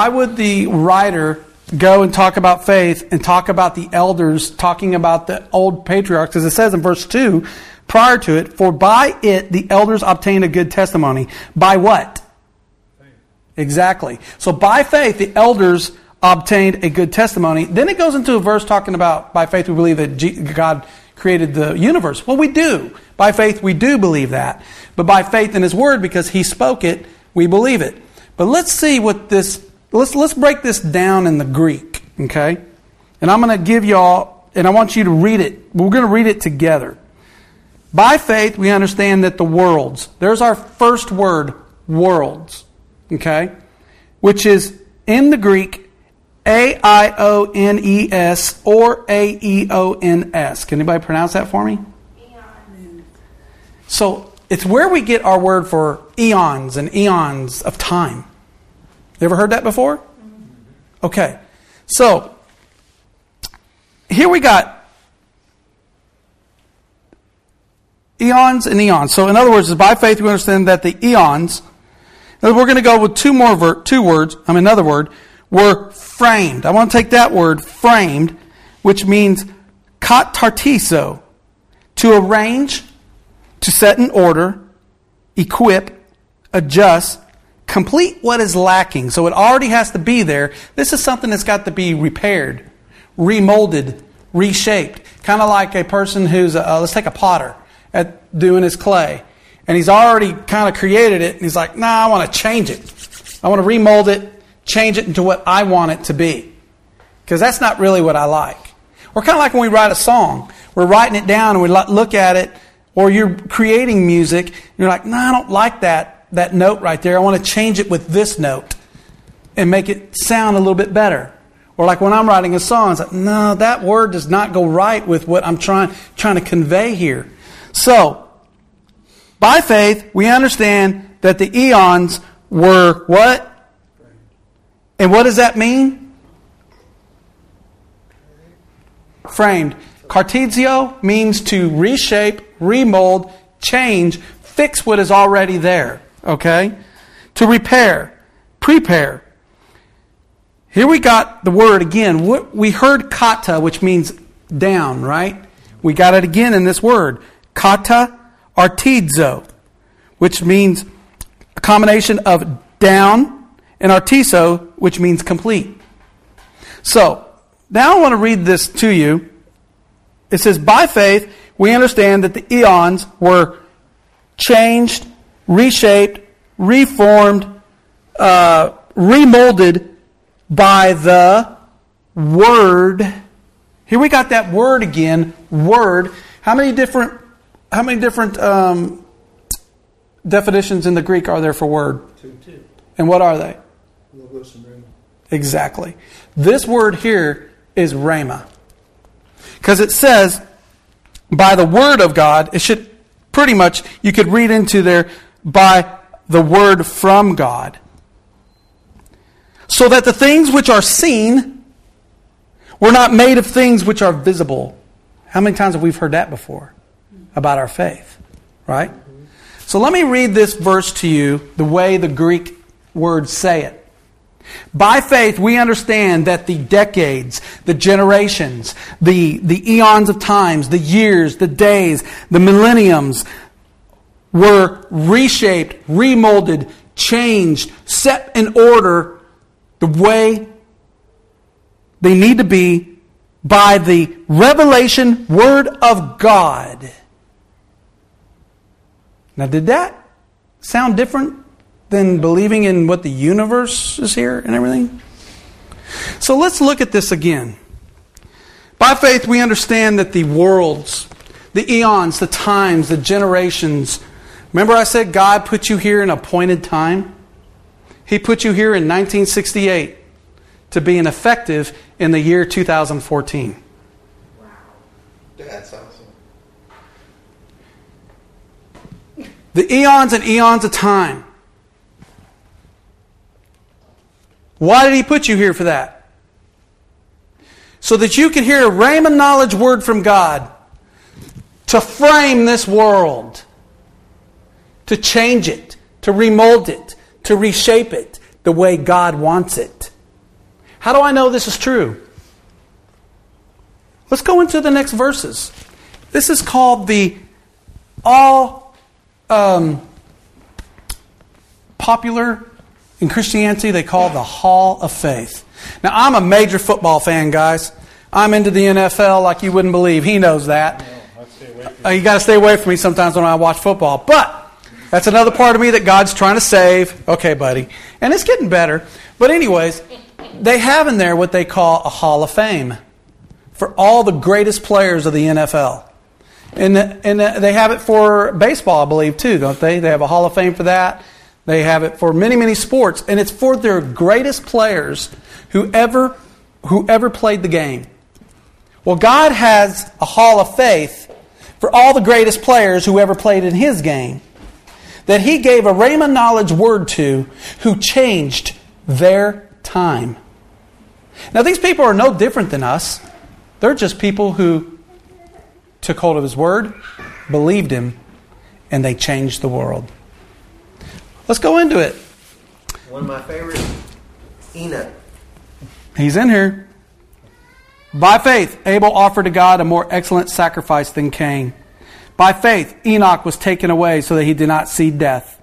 writer go and talk about faith and talk about the elders, talking about the old patriarchs? As it says in verse 2, prior to it, for by it the elders obtained a good testimony. By what? Faith. Exactly. So by faith the elders obtained a good testimony. Then it goes into a verse talking about by faith we believe that God created the universe. Well, we do. By faith we do believe that. But by faith in His Word, because He spoke it, we believe it. But let's see what this... Let's break this down in the Greek, okay? And I'm going to give y'all, and I want you to read it. We're going to read it together. By faith, we understand that the worlds, there's our first word, worlds, okay? Which is, in the Greek, A-I-O-N-E-S or A-E-O-N-S. Can anybody pronounce that for me? Eon. So, it's where we get our word for eons and eons of time. You ever heard that before? Okay. So, here we got eons and eons. So, in other words, by faith we understand that the eons, we're going to go with another word, were framed. I want to take that word, framed, which means katartizo, to arrange, to set in order, equip, adjust, complete what is lacking. So it already has to be there. This is something that's got to be repaired, remolded, reshaped. Kind of like a person who's, let's take a potter at doing his clay. And he's already kind of created it. And he's like, I want to change it. I want to remold it, change it into what I want it to be. Because that's not really what I like. Or kind of like when we write a song. We're writing it down and we look at it. Or you're creating music. And you're like, I don't like that note right there. I want to change it with this note and make it sound a little bit better. Or like when I'm writing a song, it's like, no, that word does not go right with what I'm trying to convey here. So, by faith, we understand that the eons were what? And what does that mean? Framed. Cartesio means to reshape, remold, change, fix what is already there. Okay? To repair, prepare. Here we got the word again. We heard kata, which means down, right? We got it again in this word. Kata artizo, which means a combination of down and artizo, which means complete. So, now I want to read this to you. It says, by faith, we understand that the eons were changed, reshaped, reformed, remolded by the Word Here we got that word again, word. How many different definitions in the Greek are there for word? 2. And what are they? Logos and rhema. Exactly. This word here is rhema. Because it says, by the word of God, it should pretty much, you could read into there, by the word from God. So that the things which are seen were not made of things which are visible. How many times have we heard that before? About our faith. Right? So let me read this verse to you the way the Greek words say it. By faith, we understand that the decades, the generations, the eons of times, the years, the days, the millenniums were reshaped, remolded, changed, set in order the way they need to be by the revelation word of God. Now, did that sound different than believing in what the universe is here and everything? So let's look at this again. By faith, we understand that the worlds, the eons, the times, the generations. Remember I said God put you here in an appointed time? He put you here in 1968 to be effective in the year 2014. Wow. That's awesome. The eons and eons of time. Why did He put you here for that? So that you can hear a rhema knowledge word from God to frame this world, to change it, to remold it, to reshape it the way God wants it. How do I know this is true? Let's go into the next verses. This is called the popular in Christianity, they call the Hall of Faith. Now, I'm a major football fan, guys. I'm into the NFL like you wouldn't believe. He knows that. You got to stay away from me sometimes when I watch football. But that's another part of me that God's trying to save. Okay, buddy. And it's getting better. But anyways, they have in there what they call a Hall of Fame for all the greatest players of the NFL. And they have it for baseball, I believe, too, don't they? They have a Hall of Fame for that. They have it for many, many sports. And it's for their greatest players who ever played the game. Well, God has a Hall of Faith for all the greatest players who ever played in His game that He gave a rhema knowledge word to who changed their time. Now, these people are no different than us. They're just people who took hold of His word, believed Him, and they changed the world. Let's go into it. One of my favorites, Enoch. He's in here. By faith, Abel offered to God a more excellent sacrifice than Cain. By faith, Enoch was taken away so that he did not see death,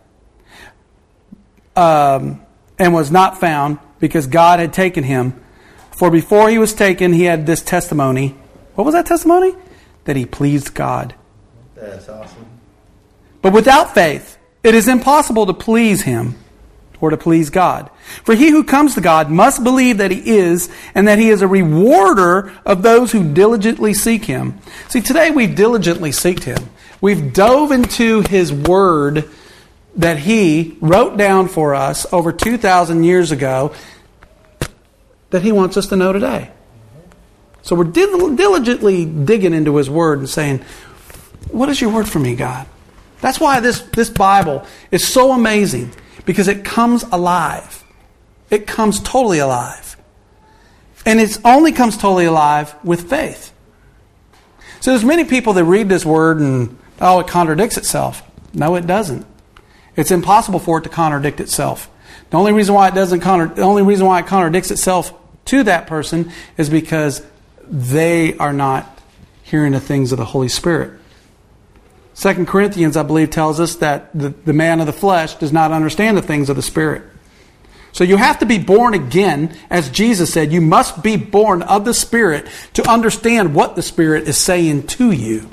and was not found because God had taken him. For before he was taken, he had this testimony. What was that testimony? That he pleased God. That's awesome. But without faith, it is impossible to please Him or to please God. For he who comes to God must believe that He is, and that He is a rewarder of those who diligently seek Him. See, today we've diligently sought Him. We've dove into His Word that He wrote down for us over 2,000 years ago that He wants us to know today. So we're diligently digging into His Word and saying, what is your Word for me, God? That's why this Bible is so amazing, because it comes alive. It comes totally alive. And it only comes totally alive with faith. So there's many people that read this Word and, it contradicts itself. No, it doesn't. It's impossible for it to contradict itself. The only reason why it contradicts itself to that person is because they are not hearing the things of the Holy Spirit. 2 Corinthians, I believe, tells us that the man of the flesh does not understand the things of the Spirit. So you have to be born again. As Jesus said, you must be born of the Spirit to understand what the Spirit is saying to you.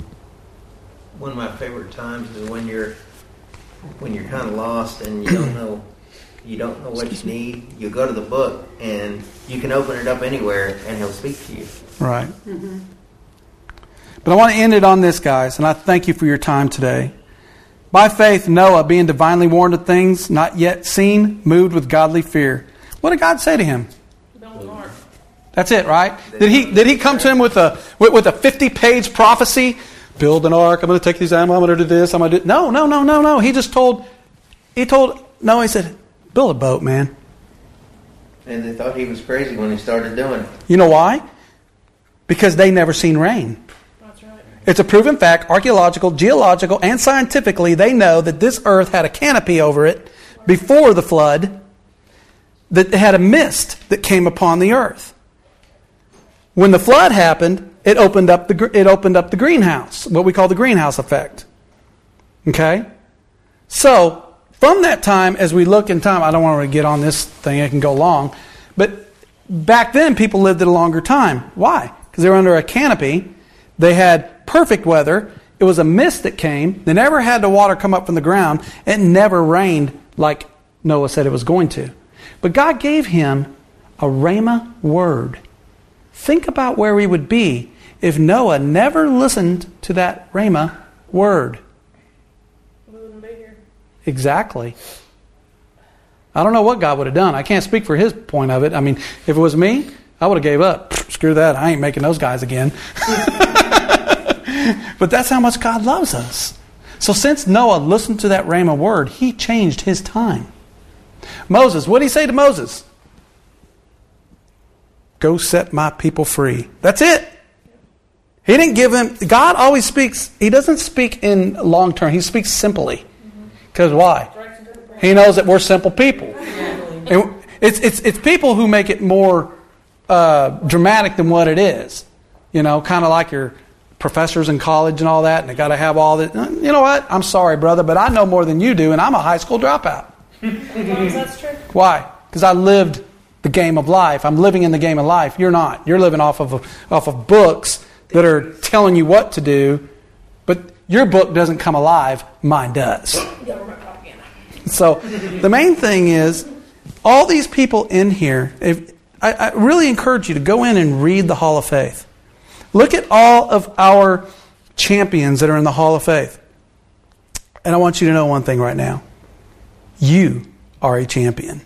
One of my favorite times is when you're kind of lost and you don't know you don't know what you need, you go to the book and you can open it up anywhere and He'll speak to you. Right. Mm-hmm. But I want to end it on this, guys, and I thank you for your time today. By faith, Noah, being divinely warned of things not yet seen, moved with godly fear. What did God say to him? Build an ark. That's it, right? Did he come to him with a 50-page prophecy? Build an ark. I'm going to take these animals. I'm going to do this. I'm going to do. No. He told Noah. He said, build a boat, man. And they thought he was crazy when he started doing it. You know why? Because they never seen rain. That's right. It's a proven fact, archaeological, geological, and scientifically, they know that this earth had a canopy over it before the flood, that had a mist that came upon the earth. When the flood happened, it opened up the greenhouse, what we call the greenhouse effect. Okay? So, from that time, as we look in time, I don't want to get on this thing, it can go long, but back then people lived at a longer time. Why? Because they were under a canopy. They had perfect weather. It was a mist that came. They never had the water come up from the ground. It never rained like Noah said it was going to. But God gave him a Rhema word. Think about where we would be if Noah never listened to that Rhema word. We wouldn't be here. Exactly. I don't know what God would have done. I can't speak for his point of it. I mean, if it was me, I would have gave up. Screw that. I ain't making those guys again. But that's how much God loves us. So since Noah listened to that Rhema word, he changed his time. Moses, what did he say to Moses? Go set my people free. That's it. He didn't give him... God always speaks... He doesn't speak in long term. He speaks simply. Because why? He knows that we're simple people. And it's people who make it more dramatic than what it is. You know, kind of like your professors in college and all that, and they got to have all that. You know what? I'm sorry, brother, but I know more than you do, and I'm a high school dropout. Sometimes that's true. Why? Because I lived the game of life. I'm living in the game of life. You're not. You're living off of books that are telling you what to do, but your book doesn't come alive. Mine does. So the main thing is, all these people in here, I really encourage you to go in and read the Hall of Faith. Look at all of our champions that are in the Hall of Faith. And I want you to know one thing right now. You are a champion.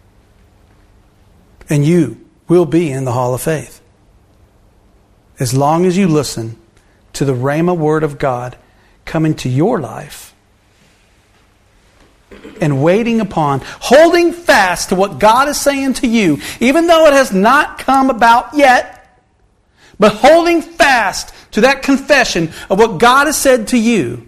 And you will be in the Hall of Faith. As long as you listen to the Rhema word of God come into your life and waiting upon, holding fast to what God is saying to you, even though it has not come about yet, but holding fast to that confession of what God has said to you,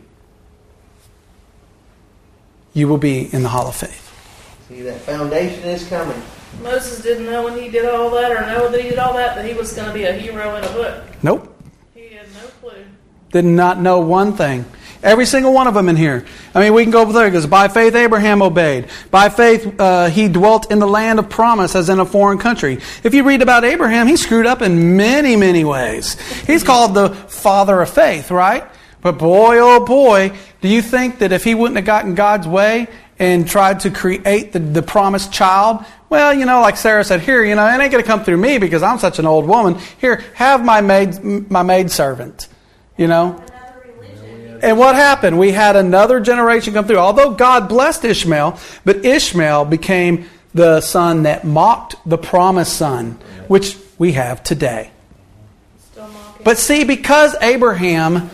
you will be in the Hall of Faith. See, that foundation is coming. Moses didn't know when he did all that, or know that he did all that he was going to be a hero in a book. Nope. He had no clue. Did not know one thing. Every single one of them in here. I mean, we can go over there. It goes, by faith Abraham obeyed. By faith he dwelt in the land of promise as in a foreign country. If you read about Abraham, he screwed up in many, many ways. He's called the father of faith, right? But boy, oh boy, do you think that if he wouldn't have gotten God's way and tried to create the promised child, well, you know, like Sarah said, here, you know, it ain't going to come through me because I'm such an old woman. Here, have my maidservant, you know. And what happened? We had another generation come through. Although God blessed Ishmael, but Ishmael became the son that mocked the promised son, which we have today. But see, because Abraham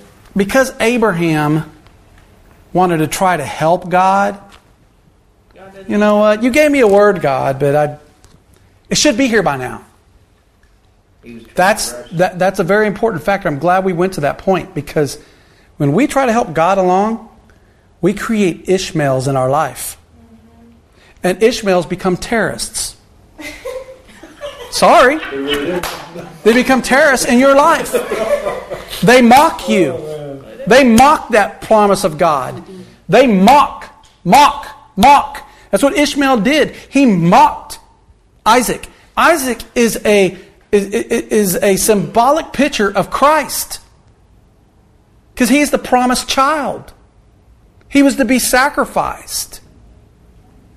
wanted to try to help God, you know what? You gave me a word, God, but it should be here by now. That's a very important factor. I'm glad we went to that point, because when we try to help God along, we create Ishmaels in our life. And Ishmaels become terrorists. Sorry. They become terrorists in your life. They mock you. They mock that promise of God. They mock. That's what Ishmael did. He mocked Isaac. Isaac is a symbolic picture of Christ. Because he is the promised child. He was to be sacrificed.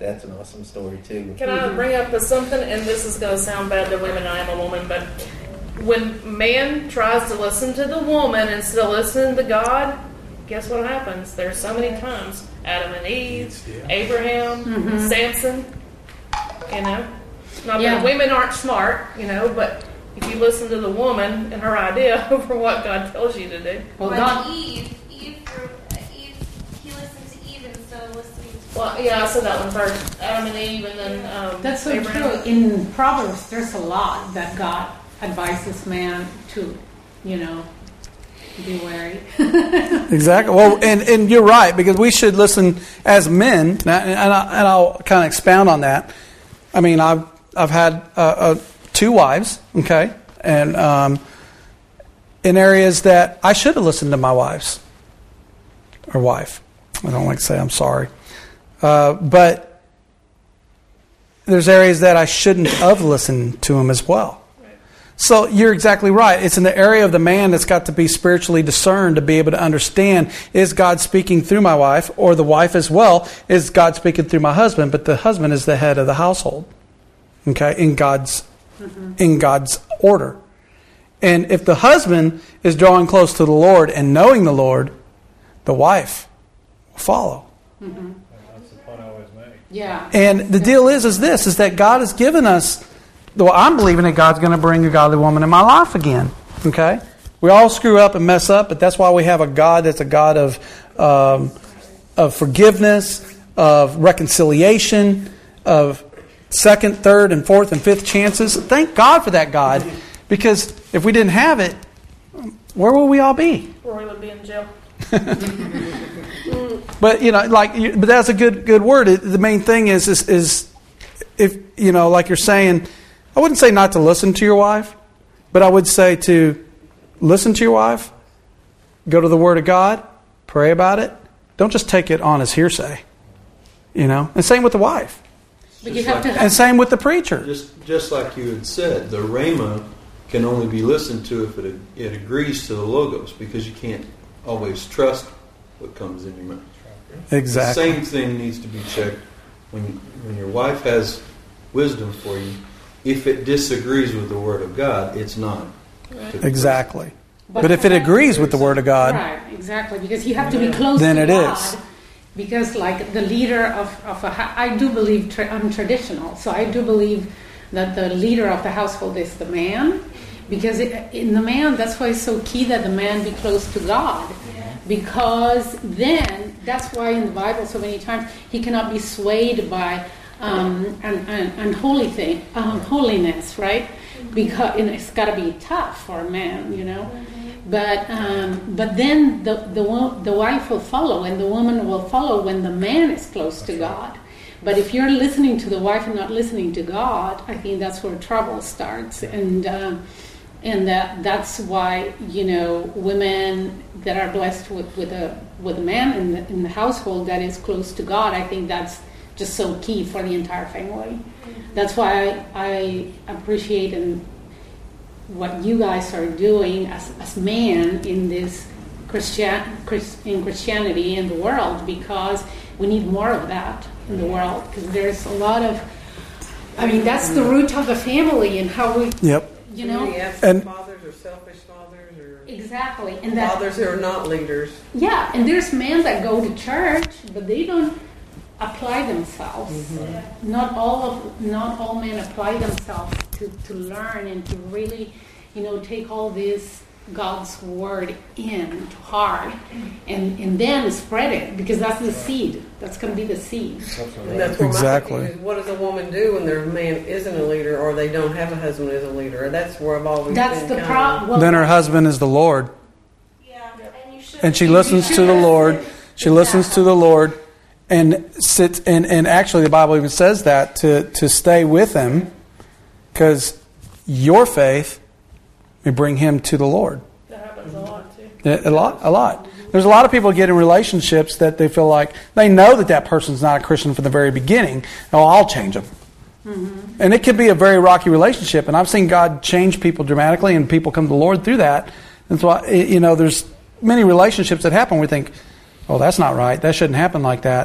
That's an awesome story too. Can I bring up something? And this is going to sound bad to women. I am a woman, but when man tries to listen to the woman instead of listening to God, guess what happens? There's so many times Adam and Eve, Abraham, Samson. You know, not that women aren't smart, you know, but if you listen to the woman and her idea over what God tells you to do. Well, God, Eve, he listened to Eve instead of listening to. Well, yeah, I said that one first. Adam and Eve, and then that's so Abraham. true. In Proverbs, there's a lot that God advises man to, you know, be wary. Exactly. Well, and you're right, because we should listen as men, and I'll kind of expound on that. I mean, I've had 2 wives, okay, and in areas that I should have listened to my wives or wife. I don't like to say I'm sorry, but there's areas that I shouldn't have listened to them as well. So you're exactly right. It's in the area of the man that's got to be spiritually discerned to be able to understand, is God speaking through my wife, or the wife as well, is God speaking through my husband, but the husband is the head of the household, okay, in God's order. And if the husband is drawing close to the Lord and knowing the Lord, the wife will follow. Mm-hmm. That's the point I always make. Yeah. And the deal is that God has given us, well, I'm believing that God's going to bring a godly woman in my life again. Okay? We all screw up and mess up, but that's why we have a God that's a God of forgiveness, of reconciliation, of second, third, and fourth, and fifth chances. Thank God for that God, because if we didn't have it, where would we all be? Roy would be in jail. But you know, but that's a good word. The main thing is if you know, like you're saying, I wouldn't say not to listen to your wife, but I would say to listen to your wife, go to the Word of God, pray about it. Don't just take it on as hearsay. You know, and same with the wife. But you have to and same with the preacher. Just like you had said, the Rhema can only be listened to if it agrees to the Logos, because you can't always trust what comes in your mouth. Exactly. The same thing needs to be checked when your wife has wisdom for you. If it disagrees with the Word of God, it's not. Exactly. But if it agrees with the Word of God, right? Exactly, because you have to be close then to it God. is. Because, like the leader of I do believe I'm traditional, so I do believe that the leader of the household is the man. Because in the man, that's why it's so key that the man be close to God. Because then, that's why in the Bible so many times he cannot be swayed by holiness, right? Because it's got to be tough for a man, you know. But then the wife will follow, and the woman will follow when the man is close to God. But if you're listening to the wife and not listening to God, I think that's where trouble starts. And that's why, you know, women that are blessed with a man in the household that is close to God, I think that's just so key for the entire family. That's why I appreciate what you guys are doing as men in this Christianity in the world, because we need more of that in the world, because there's a lot of, I mean, that's the root of the family and how we, you know, and fathers or selfish fathers or exactly, and that, fathers who are not leaders. Yeah, and there's men that go to church, but they don't apply themselves. Mm-hmm. Not all men apply themselves to learn and to really, you know, take all this God's word in to heart and then spread it, because that's the seed. That's going to be the seed. And that's what exactly. What does a woman do when their man isn't a leader, or they don't have a husband as a leader? That's where I've always that's been the problem. Then her husband is the Lord. Yeah, and you should. And she listens to the Lord. She listens to the Lord. And sits and actually the Bible even says that to stay with him, because your faith may bring him to the Lord. That happens a lot too. A lot. There's a lot of people get in relationships that they feel like they know that person's not a Christian from the very beginning. Oh, I'll change them. Mm-hmm. And it can be a very rocky relationship. And I've seen God change people dramatically, and people come to the Lord through that. That's why, you know, there's many relationships that happen where we think, oh, that's not right. That shouldn't happen like that.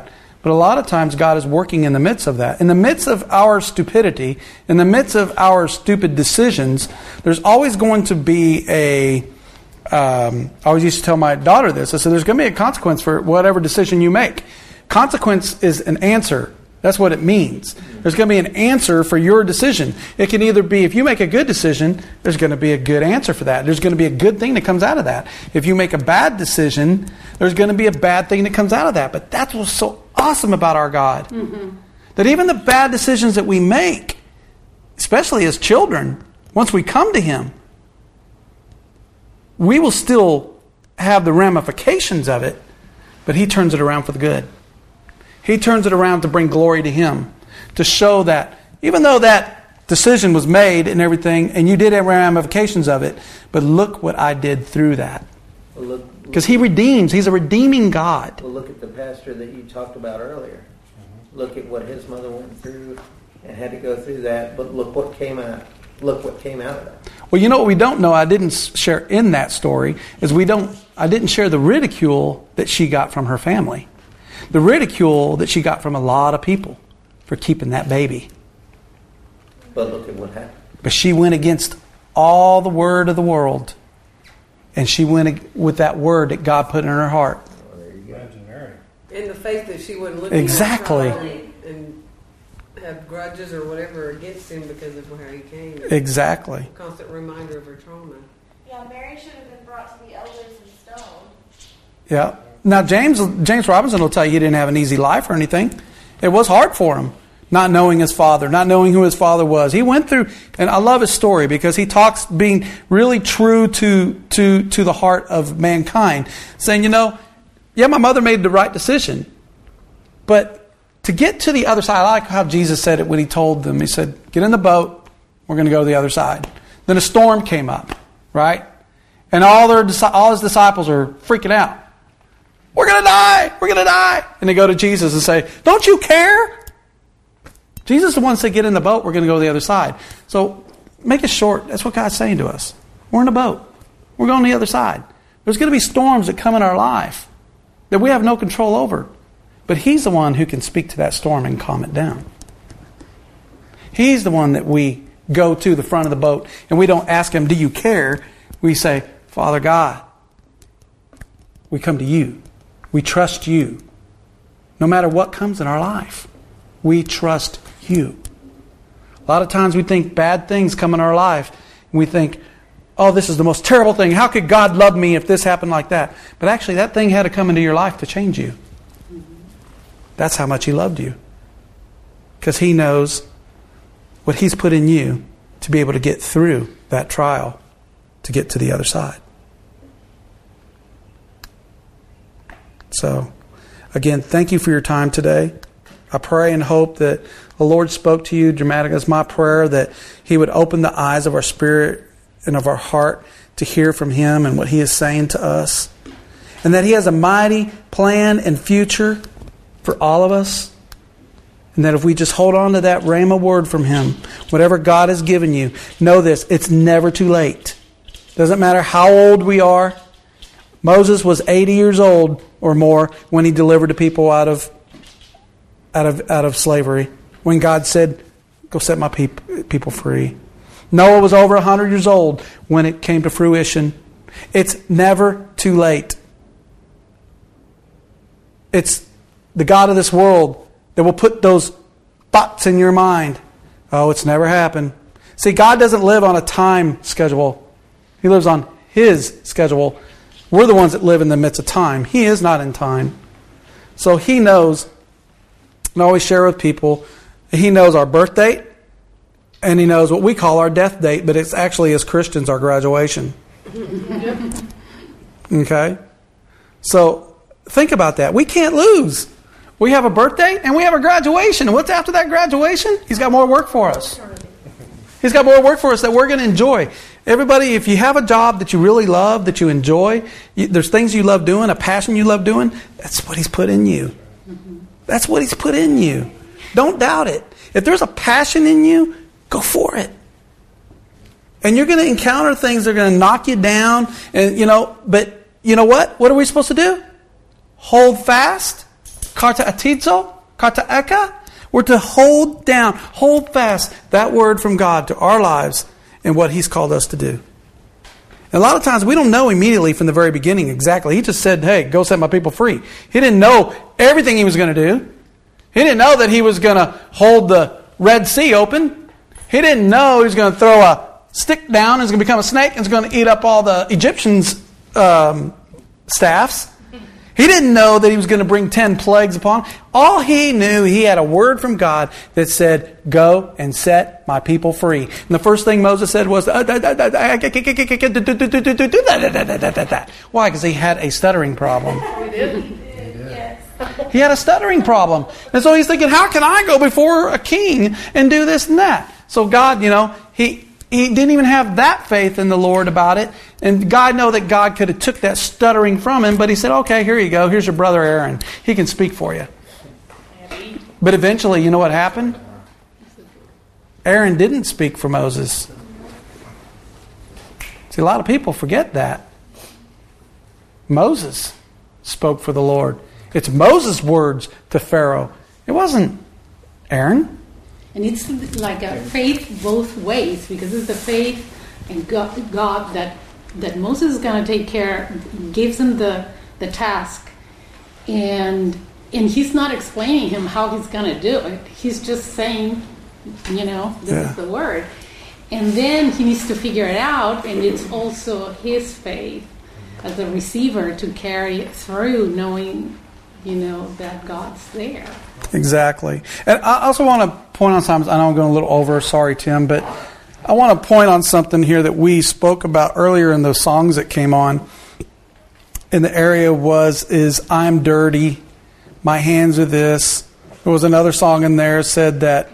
But a lot of times God is working in the midst of that. In the midst of our stupidity, in the midst of our stupid decisions, there's always going to be I always used to tell my daughter this. I said, there's going to be a consequence for whatever decision you make. Consequence is an answer. That's what it means. There's going to be an answer for your decision. It can either be, if you make a good decision, there's going to be a good answer for that. There's going to be a good thing that comes out of that. If you make a bad decision, there's going to be a bad thing that comes out of that. But that's what's so awesome about our God. Mm-hmm. That even the bad decisions that we make, especially as children, once we come to Him, we will still have the ramifications of it, but He turns it around for the good. He turns it around to bring glory to Him, to show that even though that decision was made and everything, and you did have ramifications of it, but look what I did through that. Because He redeems. He's a redeeming God. Well, look at the pastor that you talked about earlier. Look at what his mother went through and had to go through that, but look what came out. Look what came out of that. Well, you know what we don't know, I didn't share in that story, is I didn't share the ridicule that she got from her family. The ridicule that she got from a lot of people for keeping that baby. But look at what happened. But she went against all the word of the world. And she went with that word that God put in her heart. Oh, there you go. In the faith that she wouldn't look exactly. and have grudges or whatever against him because of how he came. Exactly. A constant reminder of her trauma. Yeah, Mary should have been brought to the elders and stoned. Yeah. Now, James Robinson will tell you he didn't have an easy life or anything. It was hard for him, not knowing his father, not knowing who his father was. He went through, and I love his story because he talks being really true to the heart of mankind, saying, yeah, my mother made the right decision, but to get to the other side, I like how Jesus said it when He told them. He said, get in the boat, we're going to go to the other side. Then a storm came up, right? And all His disciples are freaking out. We're going to die! We're going to die! And they go to Jesus and say, don't you care? Jesus is the one that said, get in the boat, we're going to go to the other side. So, make it short, that's what God's saying to us. We're in a boat. We're going to the other side. There's going to be storms that come in our life that we have no control over. But He's the one who can speak to that storm and calm it down. He's the one that we go to the front of the boat and we don't ask Him, do you care? We say, Father God, we come to You. We trust You. No matter what comes in our life, we trust You. A lot of times we think bad things come in our life and we think, oh, this is the most terrible thing. How could God love me if this happened like that? But actually that thing had to come into your life to change you. That's how much He loved you. Because He knows what He's put in you to be able to get through that trial, to get to the other side. So, again, thank you for your time today. I pray and hope that the Lord spoke to you dramatically. It's my prayer that He would open the eyes of our spirit and of our heart to hear from Him and what He is saying to us. And that He has a mighty plan and future for all of us. And that if we just hold on to that rhema word from Him, whatever God has given you, know this, it's never too late. Doesn't matter how old we are. Moses was 80 years old or more when he delivered the people out of slavery. When God said, go set my people free. Noah was over 100 years old when it came to fruition. It's never too late. It's the God of this world that will put those thoughts in your mind. Oh, it's never happened. See, God doesn't live on a time schedule. He lives on His schedule. We're the ones that live in the midst of time. He is not in time. So He knows, and I always share with people, He knows our birth date, and He knows what we call our death date, but it's actually, as Christians, our graduation. Okay? So, think about that. We can't lose. We have a birth date, and we have a graduation. And what's after that graduation? He's got more work for us. He's got more work for us that we're going to enjoy. Everybody, if you have a job that you really love, that you enjoy, there's things you love doing, a passion you love doing, that's what He's put in you. That's what He's put in you. Don't doubt it. If there's a passion in you, go for it. And you're going to encounter things that are going to knock you down. And but you know what? What are we supposed to do? Hold fast. Karta atizo. Kata'eka. We're to hold down, hold fast that word from God to our lives and what He's called us to do. And a lot of times we don't know immediately from the very beginning exactly. He just said, hey, go set my people free. He didn't know everything He was going to do. He didn't know that He was going to hold the Red Sea open. He didn't know He was going to throw a stick down and it's going to become a snake and it's going to eat up all the Egyptians' staffs. He didn't know that He was going to bring 10 plagues upon him. All he knew, he had a word from God that said, go and set my people free. And the first thing Moses said was, why? Because he had a stuttering problem. We did. He had a stuttering problem. And so he's thinking, how can I go before a king and do this and that? So God, He didn't even have that faith in the Lord about it. And God know that God could have took that stuttering from him, but He said, okay, here you go. Here's your brother Aaron. He can speak for you. But eventually, you know what happened? Aaron didn't speak for Moses. See, a lot of people forget that. Moses spoke for the Lord. It's Moses' words to Pharaoh. It wasn't Aaron. And it's like a faith both ways, because it's the faith in God that Moses is going to take care, gives him the task, and He's not explaining him how He's going to do it. He's just saying, this is the word. And then he needs to figure it out, and it's also his faith as a receiver to carry it through, knowing, that God's there. Exactly. And I also want to point on something. I know I'm going a little over. Sorry, Tim. But I want to point on something here that we spoke about earlier in those songs that came on. In the area is I'm dirty. My hands are this. There was another song in there that said that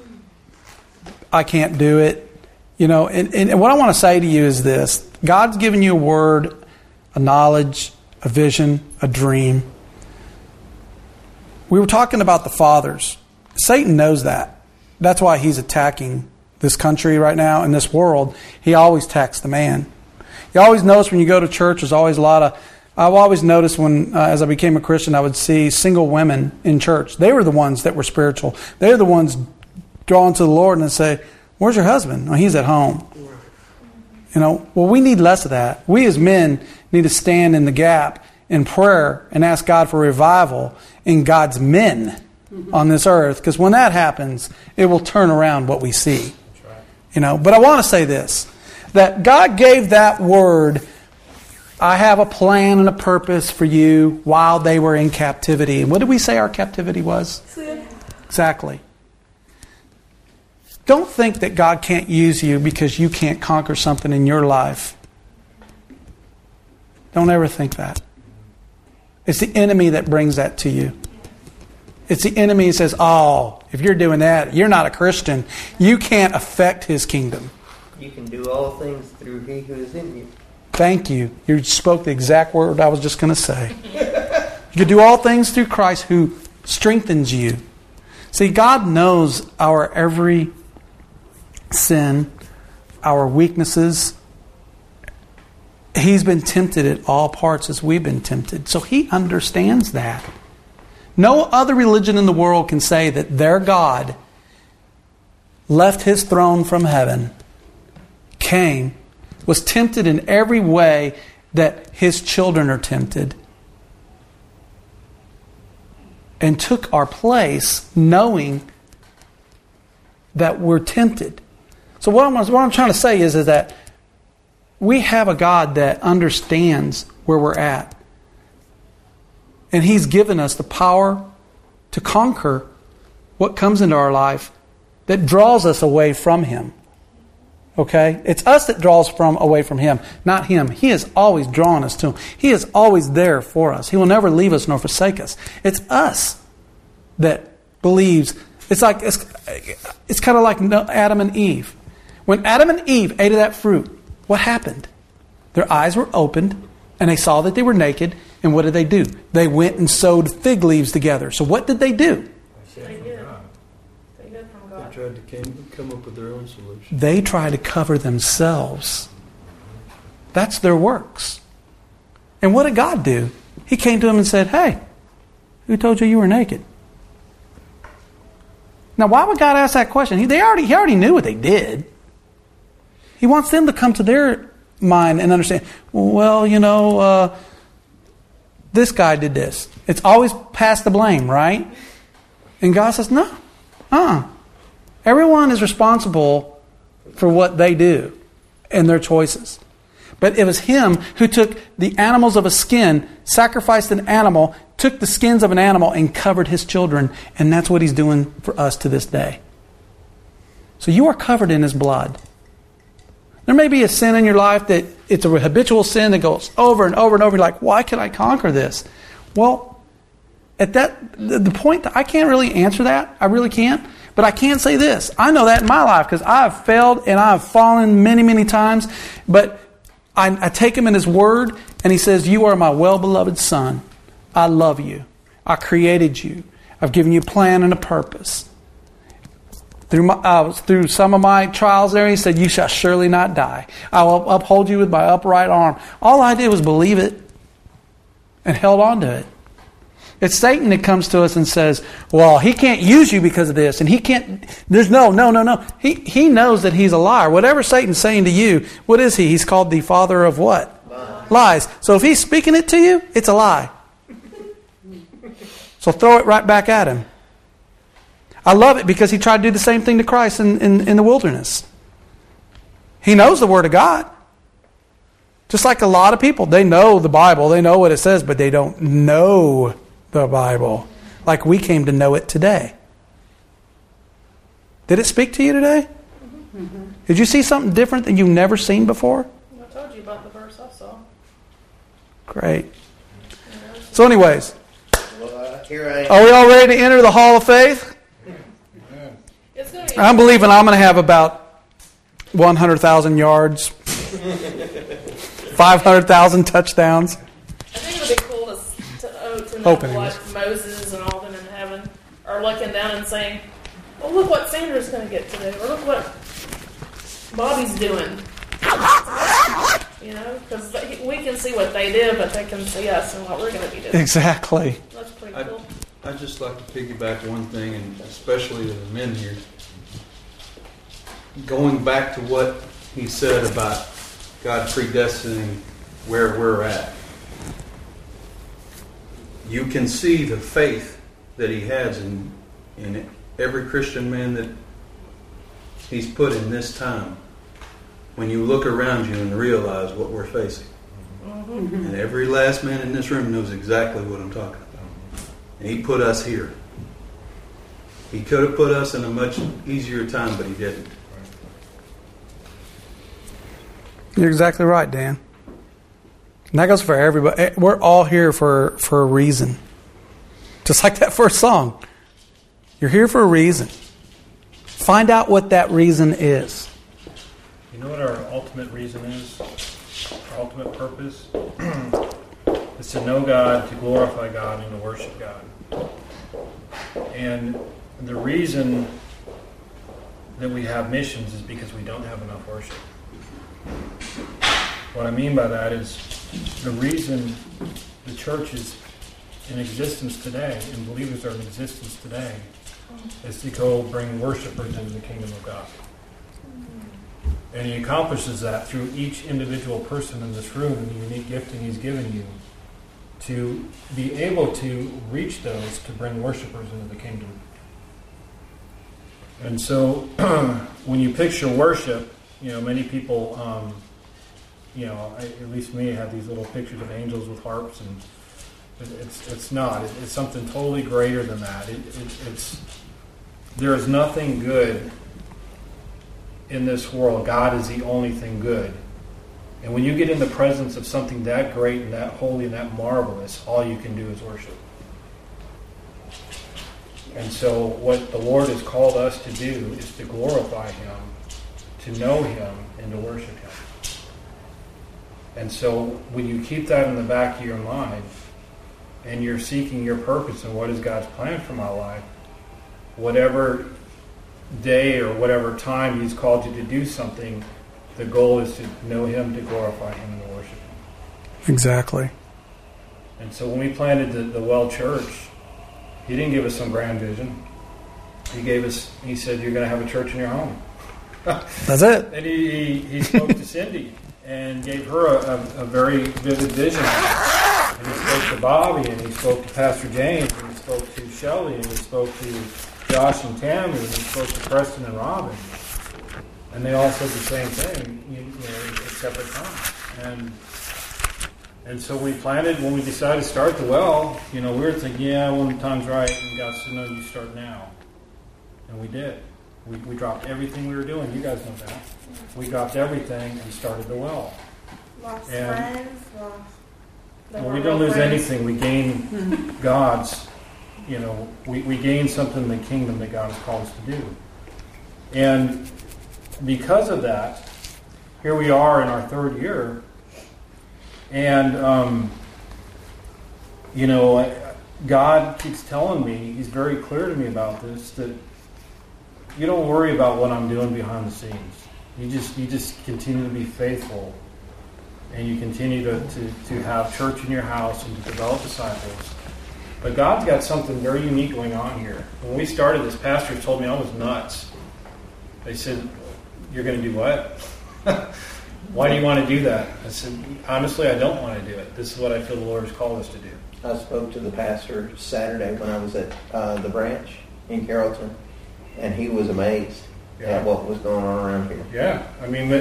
I can't do it. And what I want to say to you is this. God's given you a word, a knowledge, a vision, a dream. We were talking about the fathers. Satan knows that. That's why he's attacking this country right now and this world. He always attacks the man. You always notice when you go to church, there's always a lot of... I've always noticed when, as I became a Christian, I would see single women in church. They were the ones that were spiritual. They were the ones drawn to the Lord and say, where's your husband? Oh, he's at home. Well, we need less of that. We as men need to stand in the gap in prayer and ask God for revival in God's men on this earth. Because when that happens, it will turn around what we see. But I want to say this, that God gave that word, I have a plan and a purpose for you while they were in captivity. And what did we say our captivity was? Sin. Exactly. Don't think that God can't use you because you can't conquer something in your life. Don't ever think that. It's the enemy that brings that to you. It's the enemy who says, oh, if you're doing that, you're not a Christian. You can't affect His kingdom. You can do all things through He who is in you. Thank you. You spoke the exact word I was just going to say. You can do all things through Christ who strengthens you. See, God knows our every sin, our weaknesses. He's been tempted at all parts as we've been tempted. So He understands that. No other religion in the world can say that their God left His throne from heaven, came, was tempted in every way that His children are tempted, and took our place knowing that we're tempted. So what I'm trying to say is that we have a God that understands where we're at. And He's given us the power to conquer what comes into our life that draws us away from Him. Okay? It's us that draws away from Him, not Him. He is always drawing us to Him. He is always there for us. He will never leave us nor forsake us. It's us that believes. It's kind of like Adam and Eve. When Adam and Eve ate of that fruit, what happened? Their eyes were opened and they saw that they were naked. And what did they do? They went and sewed fig leaves together. So what did they do? They did. They did from God. They tried to come up with their own solution. They tried to cover themselves. That's their works. And what did God do? He came to them and said, hey, who told you you were naked? Now, why would God ask that question? He already knew what they did. He wants them to come to their mind and understand, well, this guy did this. It's always pass the blame, right? And God says, no. Everyone is responsible for what they do and their choices. But it was Him who took the animals of a skin, sacrificed an animal, took the skins of an animal and covered His children. And that's what He's doing for us to this day. So you are covered in His blood. There may be a sin in your life that it's a habitual sin that goes over and over and over. You're like, why can I conquer this? Well, at the point that I can't really answer that. I really can't. But I can say this. I know that in my life because I have failed and I have fallen many, many times. But I take Him in His Word and He says, you are my well-beloved Son. I love you. I created you. I've given you a plan and a purpose. Through some of my trials there, He said, you shall surely not die. I will uphold you with my upright arm. All I did was believe it and held on to it. It's Satan that comes to us and says, well, he can't use you because of this. And he can't, there's no. He knows that he's a liar. Whatever Satan's saying to you, what is he? He's called the father of what? Lies. So if he's speaking it to you, it's a lie. So throw it right back at him. I love it because he tried to do the same thing to Christ in the wilderness. He knows the Word of God. Just like a lot of people, they know the Bible, they know what it says, but they don't know the Bible like we came to know it today. Did it speak to you today? Mm-hmm. Did you see something different that you've never seen before? I told you about the verse I saw. Great. So anyways, here I am. Are we all ready to enter the Hall of Faith? I'm believing I'm going to have about 100,000 yards, 500,000 touchdowns. I think it would be cool to know what Moses and all them in heaven are looking down and saying, well, look what Sandra's going to get today, or look what Bobby's doing. You know, because we can see what they did, but they can see us and what we're going to be doing. Exactly. That's pretty cool. I'd just like to piggyback one thing, and especially to the men here. Going back to what he said about God predestining where we're at. You can see the faith that He has in every Christian man that He's put in this time. When you look around you and realize what we're facing. Mm-hmm. And every last man in this room knows exactly what I'm talking about. And He put us here. He could have put us in a much easier time, but He didn't. You're exactly right, Dan. And that goes for everybody. We're all here for a reason. Just like that first song. You're here for a reason. Find out what that reason is. You know what our ultimate reason is? Our ultimate purpose? Is to know God, to glorify God, and to worship God. And the reason that we have missions is because we don't have enough worship. What I mean by that is the reason the church is in existence today and believers are in existence today is to go bring worshipers into the kingdom of God. And He accomplishes that through each individual person in this room and the unique gifting He's given you to be able to reach those to bring worshipers into the kingdom. And so when you picture worship, many people, at least me, have these little pictures of angels with harps, and it's not. It's something totally greater than that. There is nothing good in this world. God is the only thing good. And when you get in the presence of something that great and that holy and that marvelous, all you can do is worship. And so what the Lord has called us to do is to glorify Him, to know Him, and to worship Him. And so when you keep that in the back of your mind and you're seeking your purpose and what is God's plan for my life, whatever day or whatever time He's called you to do something, the goal is to know Him, to glorify Him, and to worship Him. Exactly. And so when we planted the Well Church, He didn't give us some grand vision. he said, you're going to have a church in your home. That's it. And he spoke to Cindy and gave her a very vivid vision. And he spoke to Bobby, and he spoke to Pastor James, and he spoke to Shelley, and he spoke to Josh and Tammy, and he spoke to Preston and Robin. And they all said the same thing, at separate times. And so we planted, when we decided to start the well, we were thinking, when the time's right, and God said, no, you start now. And we did. We dropped everything we were doing. You guys know that. We dropped everything and started the well. Lost friends. Well, we don't lose anything. We gain God's, we gain something in the kingdom that God has called us to do. And because of that, here we are in our third year. And, God keeps telling me, He's very clear to me about this, that you don't worry about what I'm doing behind the scenes. You just continue to be faithful, and you continue to have church in your house and to develop disciples. But God's got something very unique going on here. When we started this, pastors told me I was nuts. They said, "You're going to do what? Why do you want to do that?" I said, "Honestly, I don't want to do it. This is what I feel the Lord has called us to do." I spoke to the pastor Saturday when I was at the branch in Carrollton, and he was amazed at what was going on around here. Yeah, I mean,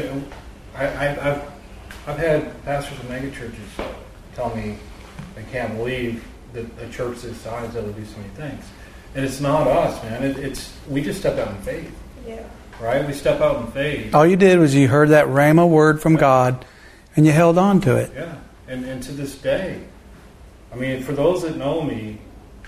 I've had pastors of megachurches tell me they can't believe that a church this size that will do so many things. And it's not us, man. We just step out in faith. Yeah. Right? We step out in faith. All you did was you heard that Rhema word from God, and you held on to it. Yeah, and to this day, I mean, for those that know me,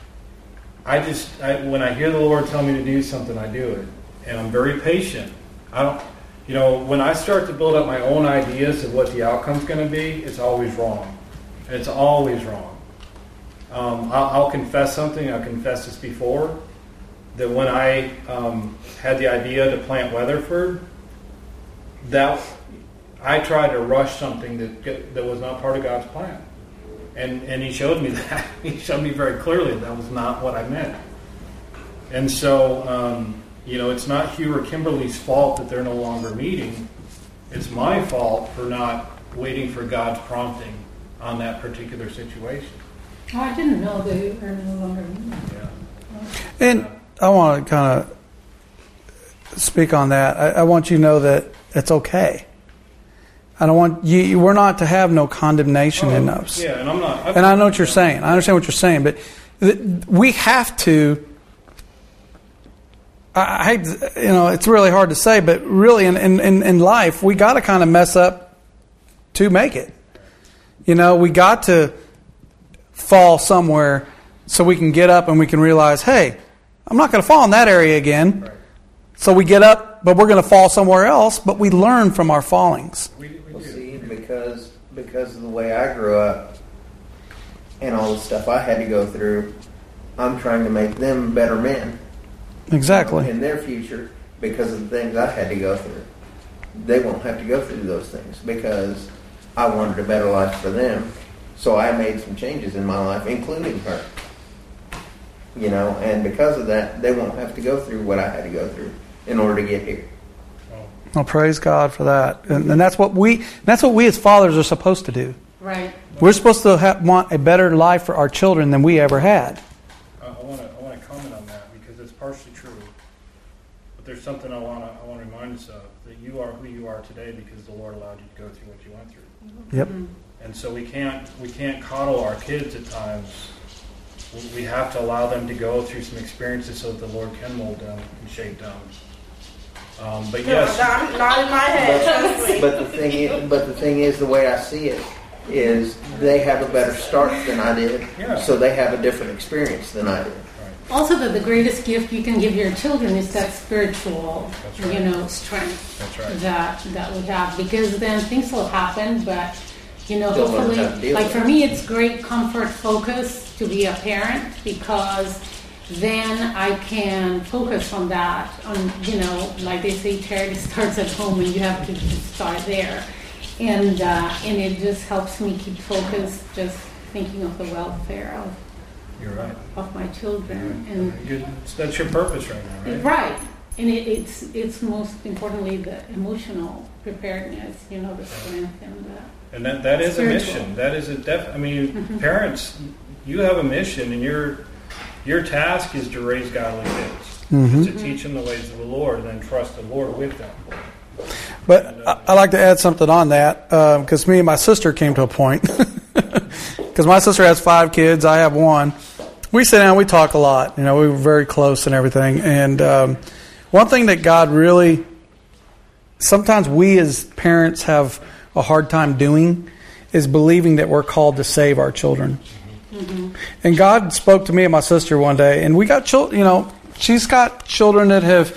when I hear the Lord tell me to do something, I do it, and I'm very patient. When I start to build up my own ideas of what the outcome's going to be, it's always wrong. It's always wrong. I'll confess something. I've confessed this before, that when I had the idea to plant Weatherford, that I tried to rush something that was not part of God's plan. And He showed me that. He showed me very clearly that was not what I meant. And so, it's not Hugh or Kimberly's fault that they're no longer meeting. It's my fault for not waiting for God's prompting on that particular situation. Oh, I didn't know they were no longer meeting. Yeah. And I want to kind of speak on that. I want you to know that it's okay. I don't want you. We're not to have no condemnation in us. Yeah, and I'm not. And I know what you're saying. I understand what you're saying, but we have to. I hate, it's really hard to say, but really in life, we got to kind of mess up to make it. We got to fall somewhere so we can get up and we can realize, hey, I'm not going to fall in that area again. Right. So we get up, but we're going to fall somewhere else, but we learn from our fallings. Well, see, because of the way I grew up and all the stuff I had to go through, I'm trying to make them better men. Exactly. In their future, because of the things I had to go through. They won't have to go through those things because I wanted a better life for them. So I made some changes in my life, including her. And because of that, they won't have to go through what I had to go through in order to get here. Well, praise God for that. And that's what we as fathers are supposed to do. Right. We're supposed to want a better life for our children than we ever had. I want to comment on that because it's partially true. But there's something I want to remind us of, that you are who you are today because the Lord allowed you to go through what you went through. Yep. And so we can't coddle our kids at times. We have to allow them to go through some experiences so that the Lord can mold them and shape them. But yes, not in my head. But the thing is, the way I see it is, they have a better start than I did, so they have a different experience than I did. Also, that the greatest gift you can give your children is that spiritual, strength. That's right. that we have, because then things will happen, but hopefully, like for me, it's great comfort focus to be a parent, because then I can focus on that. Like they say, charity starts at home, and you have to start there. And it just helps me keep focused, just thinking of the welfare You're right. of my children. And That's your purpose right now, right? right. And it's most importantly the emotional preparedness, the strength and the And that is spiritual. a mission. That is a I mean, parents, you have a mission, and your task is to raise godly kids, to teach them the ways of the Lord, and then trust the Lord with them. But I'd like to add something on that, because me and my sister came to a point. Because my sister has 5 kids, I have 1. We sit down, we talk a lot. We were very close and everything. And one thing that God really, sometimes we as parents have a hard time doing, is believing that we're called to save our children. And God spoke to me and my sister one day, and we got children. She's got children that have,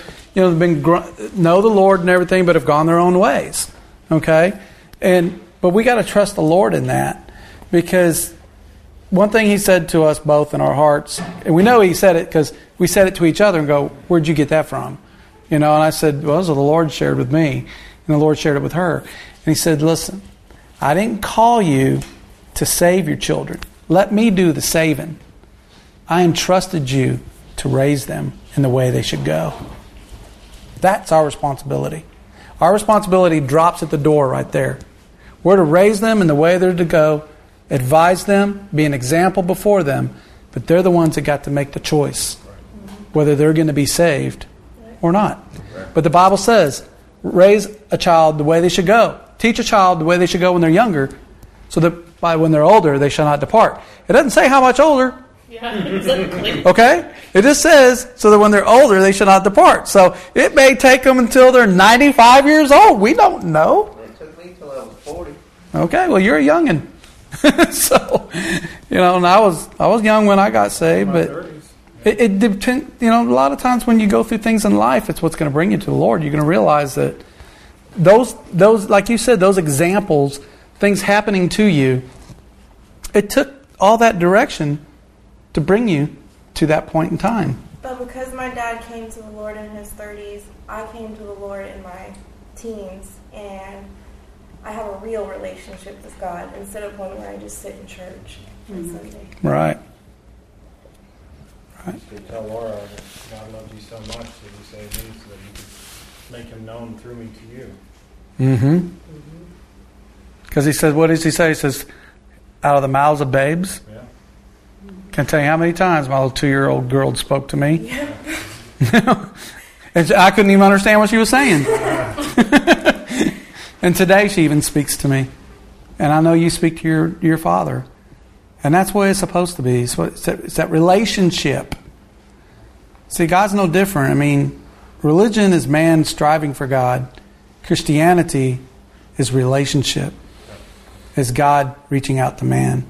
know the Lord and everything, but have gone their own ways. Okay, but we got to trust the Lord in that, because one thing He said to us both in our hearts, and we know He said it because we said it to each other and go, "Where'd you get that from?" And I said, "Well, so the Lord shared with me, and the Lord shared it with her." And He said, "Listen, I didn't call you to save your children. Let me do the saving. I entrusted you to raise them in the way they should go." That's our responsibility. Our responsibility drops at the door right there. We're to raise them in the way they're to go, advise them, be an example before them, but they're the ones that got to make the choice whether they're going to be saved or not. But the Bible says, raise a child the way they should go. Teach a child the way they should go when they're younger, so that by when they're older, they shall not depart. It doesn't say how much older. Yeah, exactly. Okay? It just says, so that when they're older, they shall not depart. So it may take them until they're 95 years old. We don't know. It took me till I was 40. Okay, well, you're a youngin'. So, and I was young when I got saved, but it depends. A lot of times when you go through things in life, it's what's going to bring you to the Lord. You're going to realize that those, like you said, those examples, things happening to you, it took all that direction to bring you to that point in time. But because my dad came to the Lord in his 30s, I came to the Lord in my teens, and I have a real relationship with God instead of one where I just sit in church on Sunday. Right. You tell Laura that God loves you so much that He saved me so that He could make Him known through me to you. Mm-hmm. Because He said, what does He say? He says, out of the mouths of babes. Yeah. Can't tell you how many times my little 2-year-old girl spoke to me. Yeah. And I couldn't even understand what she was saying. And today she even speaks to me. And I know you speak to your father. And that's what it's supposed to be. It's that relationship. See, God's no different. I mean, religion is man striving for God. Christianity is relationship. Is God reaching out to man.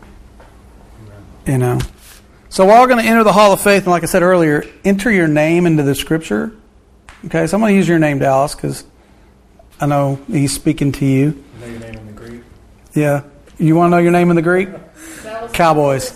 So we're all going to enter the Hall of Faith. And like I said earlier, enter your name into the Scripture. Okay, so I'm going to use your name, Dallas, because I know He's speaking to you. You know your name in the Greek? Yeah. You want to know your name in the Greek? Cowboys.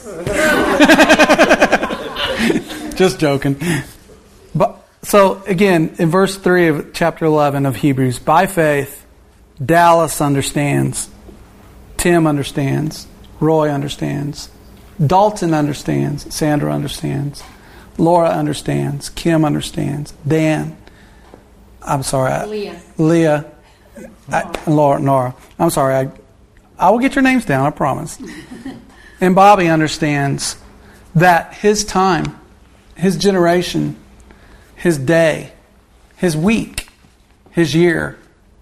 Just joking. But so again, in verse 3 of chapter 11 of Hebrews, by faith, Dallas understands. Tim understands. Roy understands. Dalton understands. Sandra understands. Laura understands. Kim understands. Dan. I'm sorry. Leah. Nora. I'm sorry. I will get your names down, I promise. And Bobby understands that his time, his generation, his day, his week, his year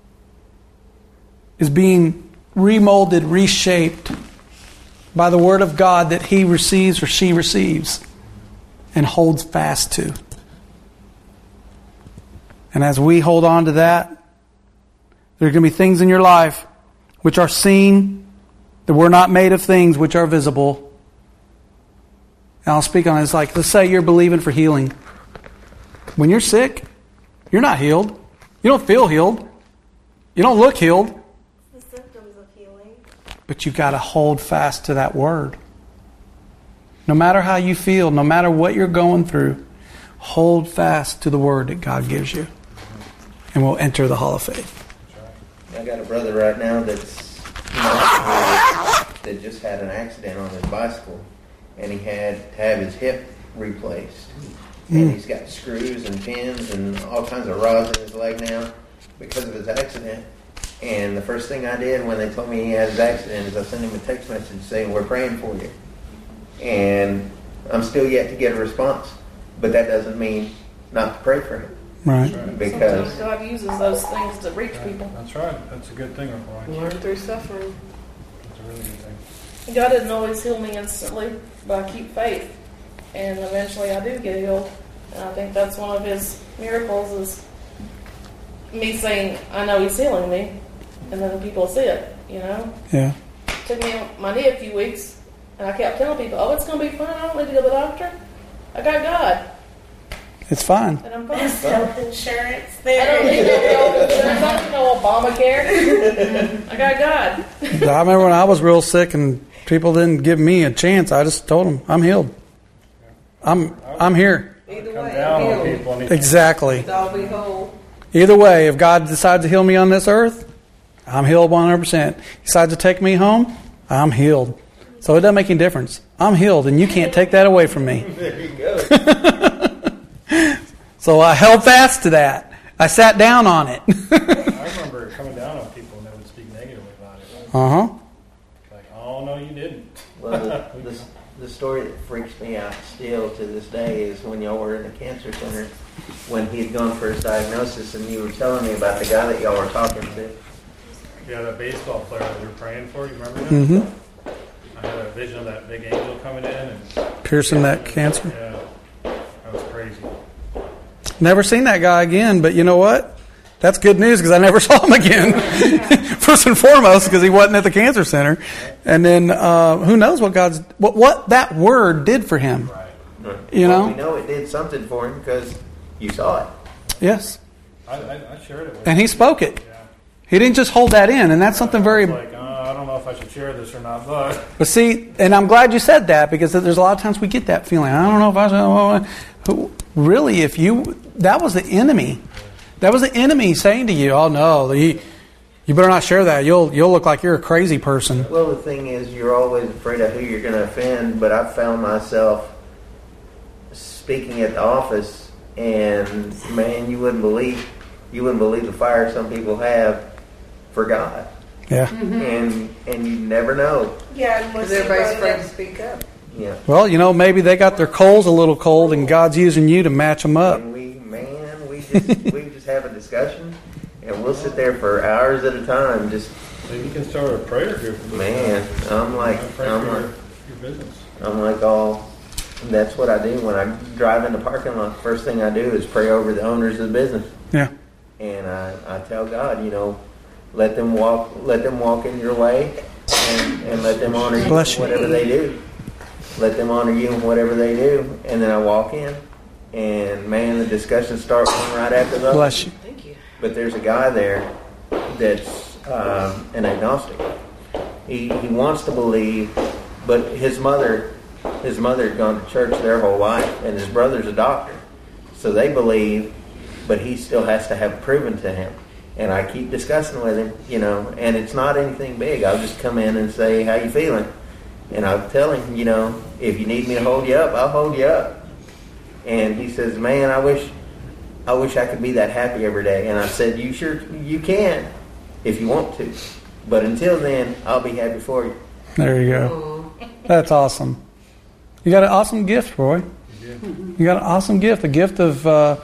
is being remolded, reshaped by the Word of God that he receives or she receives and holds fast to. And as we hold on to that, there are going to be things in your life which are seen, that we're not made of things which are visible. And I'll speak on it. It's like, let's say you're believing for healing. When you're sick, you're not healed. You don't feel healed. You don't look healed. The symptoms of healing. But you've got to hold fast to that Word. No matter how you feel, no matter what you're going through, hold fast to the Word that God gives you. And we'll enter the Hall of Faith. I got a brother right now that just had an accident on his bicycle, and he had to have his hip replaced. And he's got screws and pins and all kinds of rods in his leg now because of his accident. And the first thing I did when they told me he had his accident is I sent him a text message saying, we're praying for you. And I'm still yet to get a response. But that doesn't mean not to pray for him. Right. Because sometimes God uses those things to reach people. That's right. That's a good thing, Roy. Learn through suffering. That's a really good thing. God didn't always heal me instantly, but I keep faith. And eventually I do get healed. And I think that's one of his miracles is me saying, I know he's healing me. And then people see it, you know? Yeah. It took me on my knee a few weeks. And I kept telling people, oh, it's going to be fine. I don't need to go to the doctor. I got God. It's fine. And I'm fine. Health insurance. I don't need no health insurance. I don't need no Obamacare. I got God. I remember when I was real sick and people didn't give me a chance. I just told them, I'm healed. I'm here. Either Come way, down on healed. people. And Exactly. I'll be whole. Either way, if God decides to heal me on this earth, I'm healed 100%. He decides to take me home, I'm healed. So it doesn't make any difference. I'm healed, and you can't take that away from me. there you go. So I held fast to that. I sat down on it. I remember coming down on people and they would speak negatively about it. Uh-huh. Like, oh, no, you didn't. Well, the story that freaks me out still to this day is when y'all were in the cancer center, when he had gone for his diagnosis, and you were telling me about the guy that y'all were talking to. Yeah, that baseball player that we were praying for, you remember that? Mm-hmm. I had a vision of that big angel coming in and Piercing that cancer. yeah, that was crazy. Never seen that guy again, but you know what? That's good news because I never saw him again. First and foremost, because he wasn't at the cancer center, and then who knows what that word did for him? Right. You know? We know it did something for him because you saw it. Yes, I shared it with and he spoke it. Yeah. He didn't just hold that in, and that's something very. It's like, I don't know if I should share this or not, but But see, and I'm glad you said that because there's a lot of times we get that feeling. I don't know if I should. Really, that was the enemy. That was the enemy saying to you, "Oh no, you better not share that. You'll look like you're a crazy person." Well, the thing is, you're always afraid of who you're going to offend, but I've found myself speaking at the office, and man, you wouldn't believe the fire some people have for God. Yeah. And you never know. Yeah, Because everybody's afraid to speak up. Yeah. Well, maybe they got their coals a little cold, and God's using you to match them up. And we just have a discussion, and we'll sit there for hours at a time. Just maybe you can start a prayer here. For man, I'm like your business. I'm like all. That's what I do when I drive in the parking lot. First thing I do is pray over the owners of the business. Yeah. And I tell God, let them walk in your way, and let them honor you in whatever they do. Let them honor you in whatever they do. And then I walk in, and man, the discussions start one right after the other. Bless you. Thank you. But there's a guy there that's an agnostic. He wants to believe, but his mother had gone to church their whole life, and his brother's a doctor. So they believe, but he still has to have it proven to him. And I keep discussing with him, and it's not anything big. I'll just come in and say, how you feeling? And I'll tell him, if you need me to hold you up, I'll hold you up. And he says, man, I wish I could be that happy every day. And I said, you can, if you want to. But until then, I'll be happy for you. There you go. That's awesome. You got an awesome gift, Roy. You got an awesome gift. A gift of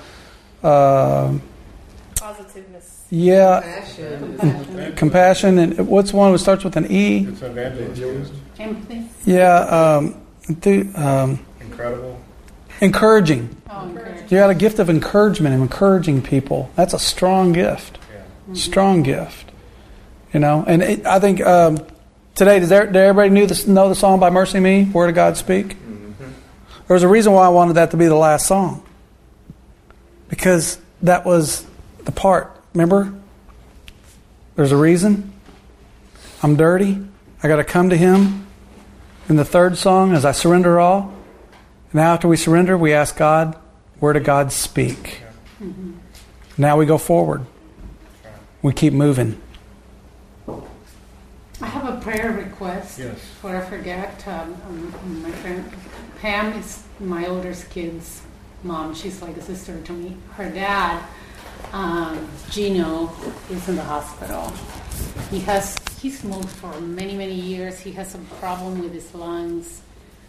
Positiveness. yeah, compassion. And what's one that starts with an E? It's evangelism. Empathy. Yeah, Incredible. encouraging. Oh, encouraging. You got a gift of encouragement and encouraging people. That's a strong gift. Yeah. Strong gift. And I think today, did everybody know the song by Mercy Me, Word of God Speak? Mm-hmm. There was a reason why I wanted that to be the last song. Because that was the part. Remember? There's a reason. I'm dirty. I got to come to Him. And the third song is I surrender all. Now after we surrender, we ask God, where did God speak? Mm-hmm. Now we go forward. We keep moving. I have a prayer request. Yes. Before I forget, my friend Pam is my oldest kid's mom. She's like a sister to me. Her dad, Gino, is in the hospital. He's smoked for many, many years. He has a problem with his lungs.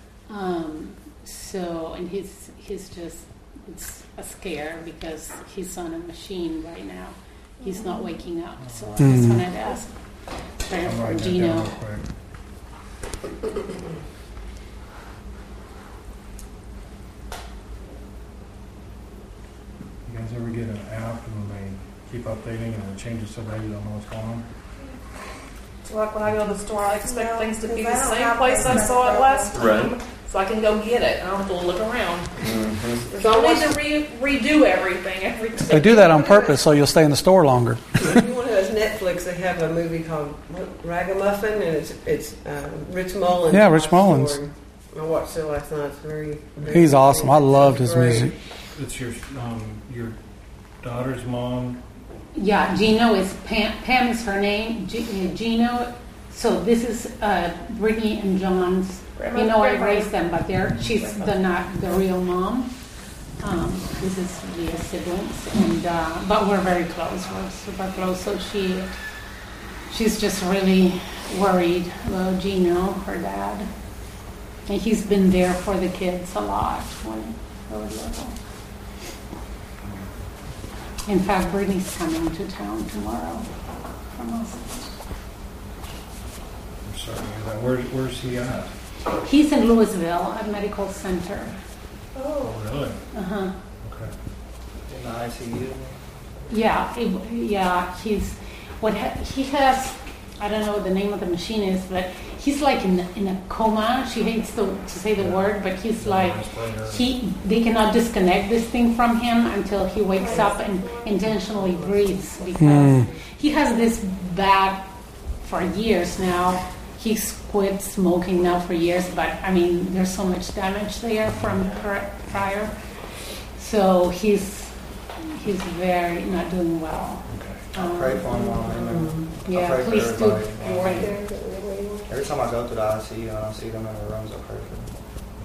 And he's just, it's a scare because he's on a machine right now. He's not waking up. So I just wanted to ask prayer for Gino. You guys ever get an app and they keep updating and it changes so bad you don't know what's going on? So like when I go to the store, I expect No, things to be the because I don't same have place I those saw it last time, Right. so I can go get it. I don't have to look around. Mm-hmm. There's no need to redo everything every time. They do that on purpose so you'll stay in the store longer. Anyone who has Netflix, they have a movie called Ragamuffin, and it's Rich Mullins. Yeah, Rich Mullins. I watched it last night. It's very, very He's awesome. I loved his great. music. It's your daughter's mom. Yeah, Gino is Pam is her name. Gino. So this is Brittany and John's. I raised them, but she's not the real mom. This is the siblings, and but we're very close. We're super close. So she's just really worried about Gino, her dad, and he's been there for the kids a lot when they were little. In fact, Brittany's coming to town tomorrow from us. I'm sorry to hear that. Where's he at? He's in Louisville at Medical Center. Oh, really? Uh-huh. Okay. In the ICU. Yeah, he has, I don't know what the name of the machine is, but he's like in a coma. She hates to say the word, but he's like, they cannot disconnect this thing from him until he wakes up and intentionally breathes, because he has this bad for years now. He's quit smoking now for years, but I mean, there's so much damage there from prior. So he's very not doing well. I pray for him while I'm in there. Yeah, I pray for please do. everybody. Every time I go to the ICU, I don't see them in the rooms. I pray for them.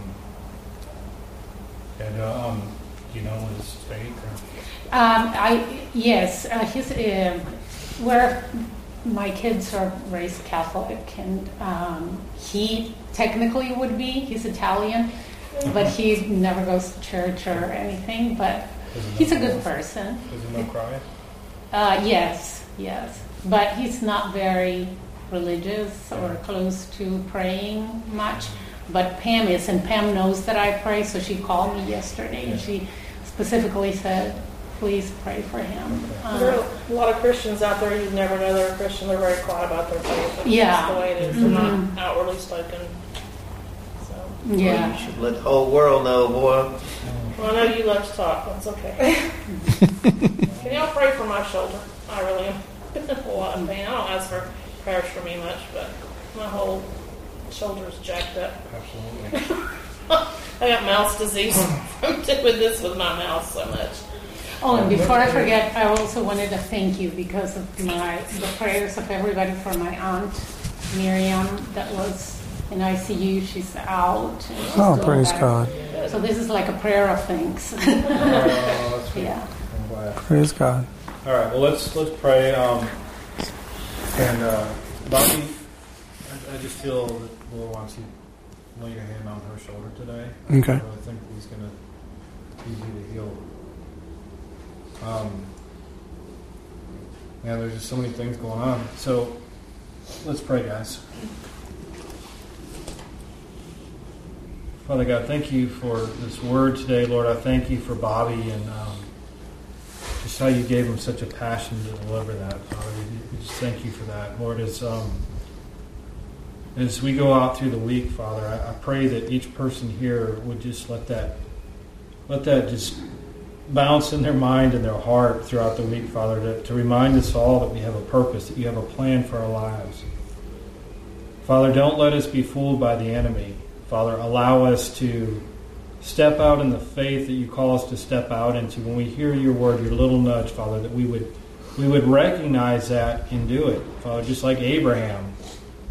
And do you know his faith? Yes, he's where my kids are raised Catholic, and he technically would be. He's Italian, but he never goes to church or anything. But he's a good person. Does he not cry? Yes, but he's not very religious or close to praying much. But Pam is, and Pam knows that I pray, so she called me yesterday and she specifically said, please pray for him. There are a lot of Christians out there you'd never know they're a Christian. They're very quiet about their faith. That's just the way it is. They're not outwardly spoken. So. Yeah. You should let the whole world know, boy. Well, I know you love to talk. That's okay. Can y'all pray for my shoulder? I really am in a lot of pain. I don't ask for prayers for me much, but my whole shoulder's jacked up. Absolutely. I got mouse disease from doing this with my mouth so much. Oh, and before I forget, I also wanted to thank you because of the prayers of everybody for my aunt, Miriam, that was in ICU. She's out. And she's doing Praise better. God. So this is like a prayer of thanks. That's good. Yeah. I'm glad. Praise God. All right. Well, let's pray. And Bobby, I just feel that the Lord wants you to lay your hand on her shoulder today. Okay. I really think He's going to use you to heal. There's just so many things going on. So let's pray, guys. Father God, thank you for this word today, Lord. I thank you for Bobby and just how you gave him such a passion to deliver that, Father. We just thank you for that, Lord. As we go out through the week, Father, I pray that each person here would just let that just bounce in their mind and their heart throughout the week, Father, to remind us all that we have a purpose, that you have a plan for our lives. Father, don't let us be fooled by the enemy. Father, allow us to step out in the faith that you call us to step out into. When we hear your word, your little nudge, Father, that we would recognize that and do it. Father, just like Abraham,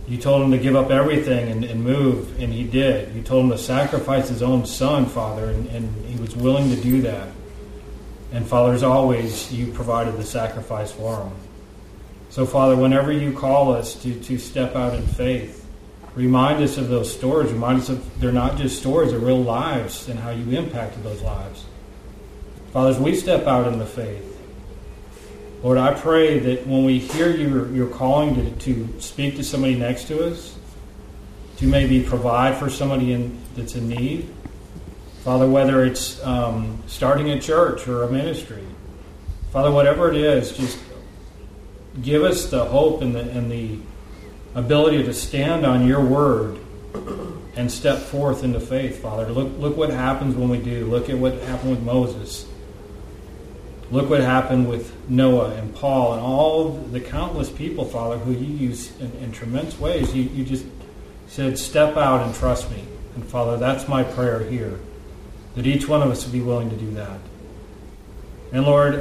You told him to give up everything and move, and he did. You told him to sacrifice his own son, Father, and he was willing to do that. And Father, as always, you provided the sacrifice for him. So Father, whenever you call us to step out in faith, remind us of those stories. Remind us of they're not just stories, they're real lives and how you impacted those lives. Father, as we step out in the faith, Lord, I pray that when we hear your calling to speak to somebody next to us, to maybe provide for somebody that's in need, Father, whether it's starting a church or a ministry, Father, whatever it is, just give us the hope and the ability to stand on your word and step forth into faith, Father. Look what happens when we do. Look at what happened with Moses. Look what happened with Noah and Paul and all the countless people, Father, who you use in tremendous ways. You just said, step out and trust me. And Father, that's my prayer here, that each one of us would be willing to do that. And Lord,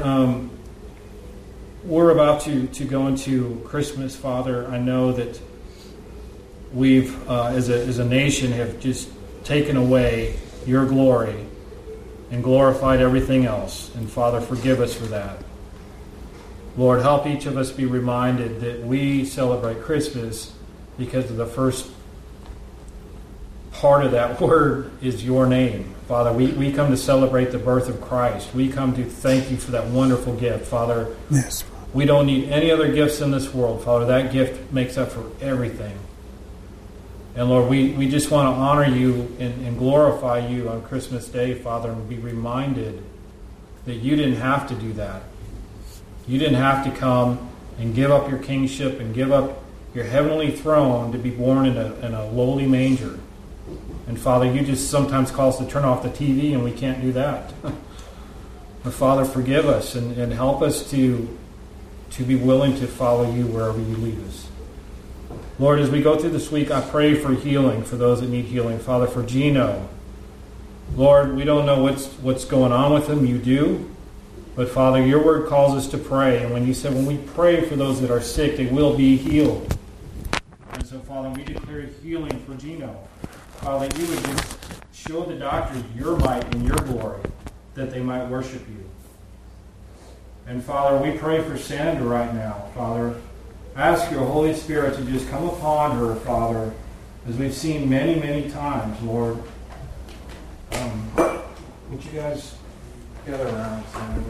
we're about to go into Christmas, Father. I know that we've, as a nation, have just taken away your glory and glorified everything else. And Father, forgive us for that. Lord, help each of us be reminded that we celebrate Christmas because of the first part of that word is your name. Father, we come to celebrate the birth of Christ. We come to thank you for that wonderful gift, Father. Yes. We don't need any other gifts in this world, Father. That gift makes up for everything. And Lord, we just want to honor you and glorify you on Christmas Day, Father, and be reminded that you didn't have to do that. You didn't have to come and give up your kingship and give up your heavenly throne to be born in a lowly manger. And Father, you just sometimes call us to turn off the TV, and we can't do that. But Father, forgive us and help us to be willing to follow you wherever you lead us. Lord, as we go through this week, I pray for healing for those that need healing. Father, for Gino. Lord, we don't know what's going on with him. You do. But Father, your word calls us to pray. And when you said when we pray for those that are sick, they will be healed. And so, Father, we declare healing for Gino. Father, that you would just show the doctors your might and your glory, that they might worship you. And Father, we pray for Sandra right now, Father. Ask your Holy Spirit to just come upon her, Father, as we've seen many, many times, Lord. Would you guys gather around, Sandra?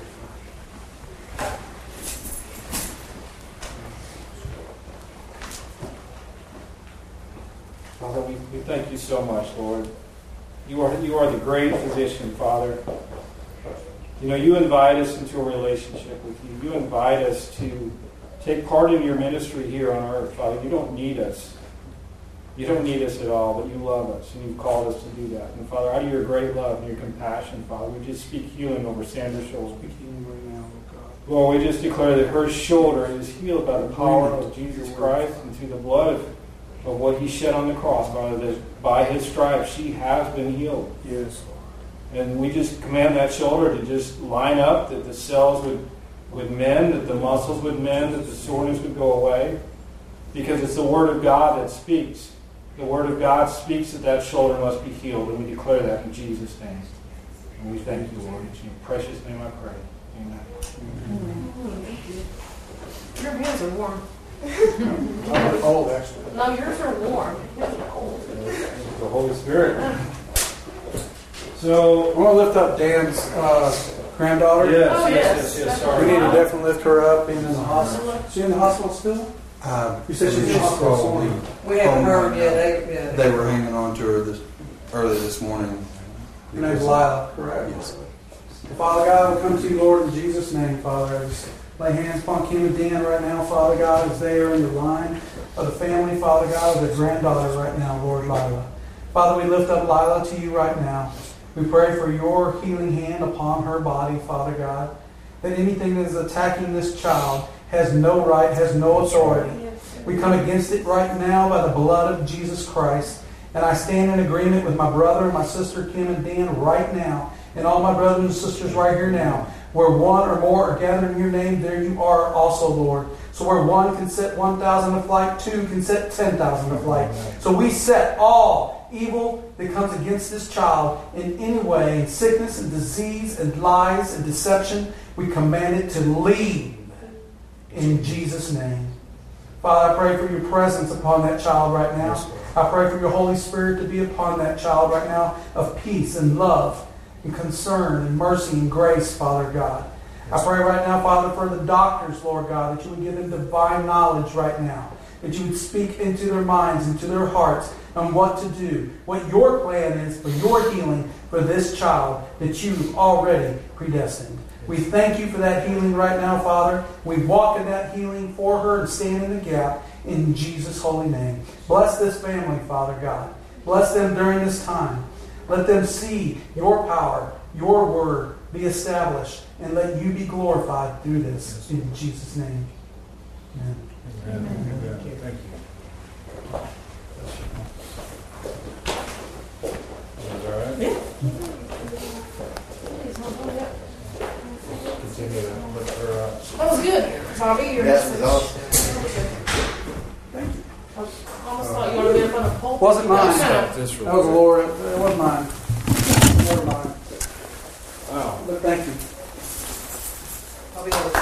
Father, we thank you so much, Lord. You are the great physician, Father. You know, you invite us into a relationship with you. You invite us to take part in your ministry here on earth, Father. You don't need us. You don't need us at all, but you love us, and you've called us to do that. And Father, out of your great love and your compassion, Father, we just speak healing over Sandra's shoulder. Speak healing right now, God. Lord, we just declare that her shoulder is healed by the power of Jesus Christ and through the blood of what he shed on the cross, Father, that by his stripes she has been healed. Yes. And we just command that shoulder to just line up, that the cells would mend, that the muscles would mend, that the soreness would go away. Because it's the Word of God that speaks. The Word of God speaks that shoulder must be healed. And we declare that in Jesus' name. And we thank you, Lord. In your precious name I pray. Amen. Your hands are warm. I'm cold, actually. No, yours are warm. Yours are cold. The Holy Spirit. So I want to lift up Dan's granddaughter. Yes. Sorry. We need to definitely lift her up. Being in the hospital. Is she in the hospital still? You said she's in the hospital this morning. We haven't heard yet. They were hanging on to her early this morning. Her name's Lila, correct? Yes. Father God, we come to you, Lord, in Jesus' name, Father. I just lay hands upon Kim and Dan right now, Father God, as they are in the line of the family, Father God, of their granddaughter right now, Lord Lila. Father, we lift up Lila to you right now. We pray for your healing hand upon her body, Father God, that anything that is attacking this child has no right, has no authority. We come against it right now by the blood of Jesus Christ. And I stand in agreement with my brother and my sister Kim and Dan right now, and all my brothers and sisters right here now. Where one or more are gathered in your name, there you are also, Lord. So where one can set 1,000 to flight, two can set 10,000 to flight. So we set all evil that comes against this child in any way, in sickness and disease and lies and deception, we command it to leave in Jesus' name. Father, I pray for your presence upon that child right now. I pray for your Holy Spirit to be upon that child right now of peace and love and concern and mercy and grace, Father God. I pray right now, Father, for the doctors, Lord God, that you would give them divine knowledge right now. That you would speak into their minds, into their hearts, on what to do, what your plan is for your healing for this child that you've already predestined. We thank you for that healing right now, Father. We walk in that healing for her and stand in the gap in Jesus' holy name. Bless this family, Father God. Bless them during this time. Let them see your power, your word be established, and let you be glorified through this. In Jesus' name. Amen. Amen. Thank you. Is that all right? Yeah. Continue to lift her up. That was good, Bobby. You're That was awesome. Thank you. I almost thought you wanted to be up on a pulpit. Wasn't mine. No. This real That was quick. Lord. It wasn't mine. It wasn't mine. Wow. But thank you. I'll be able to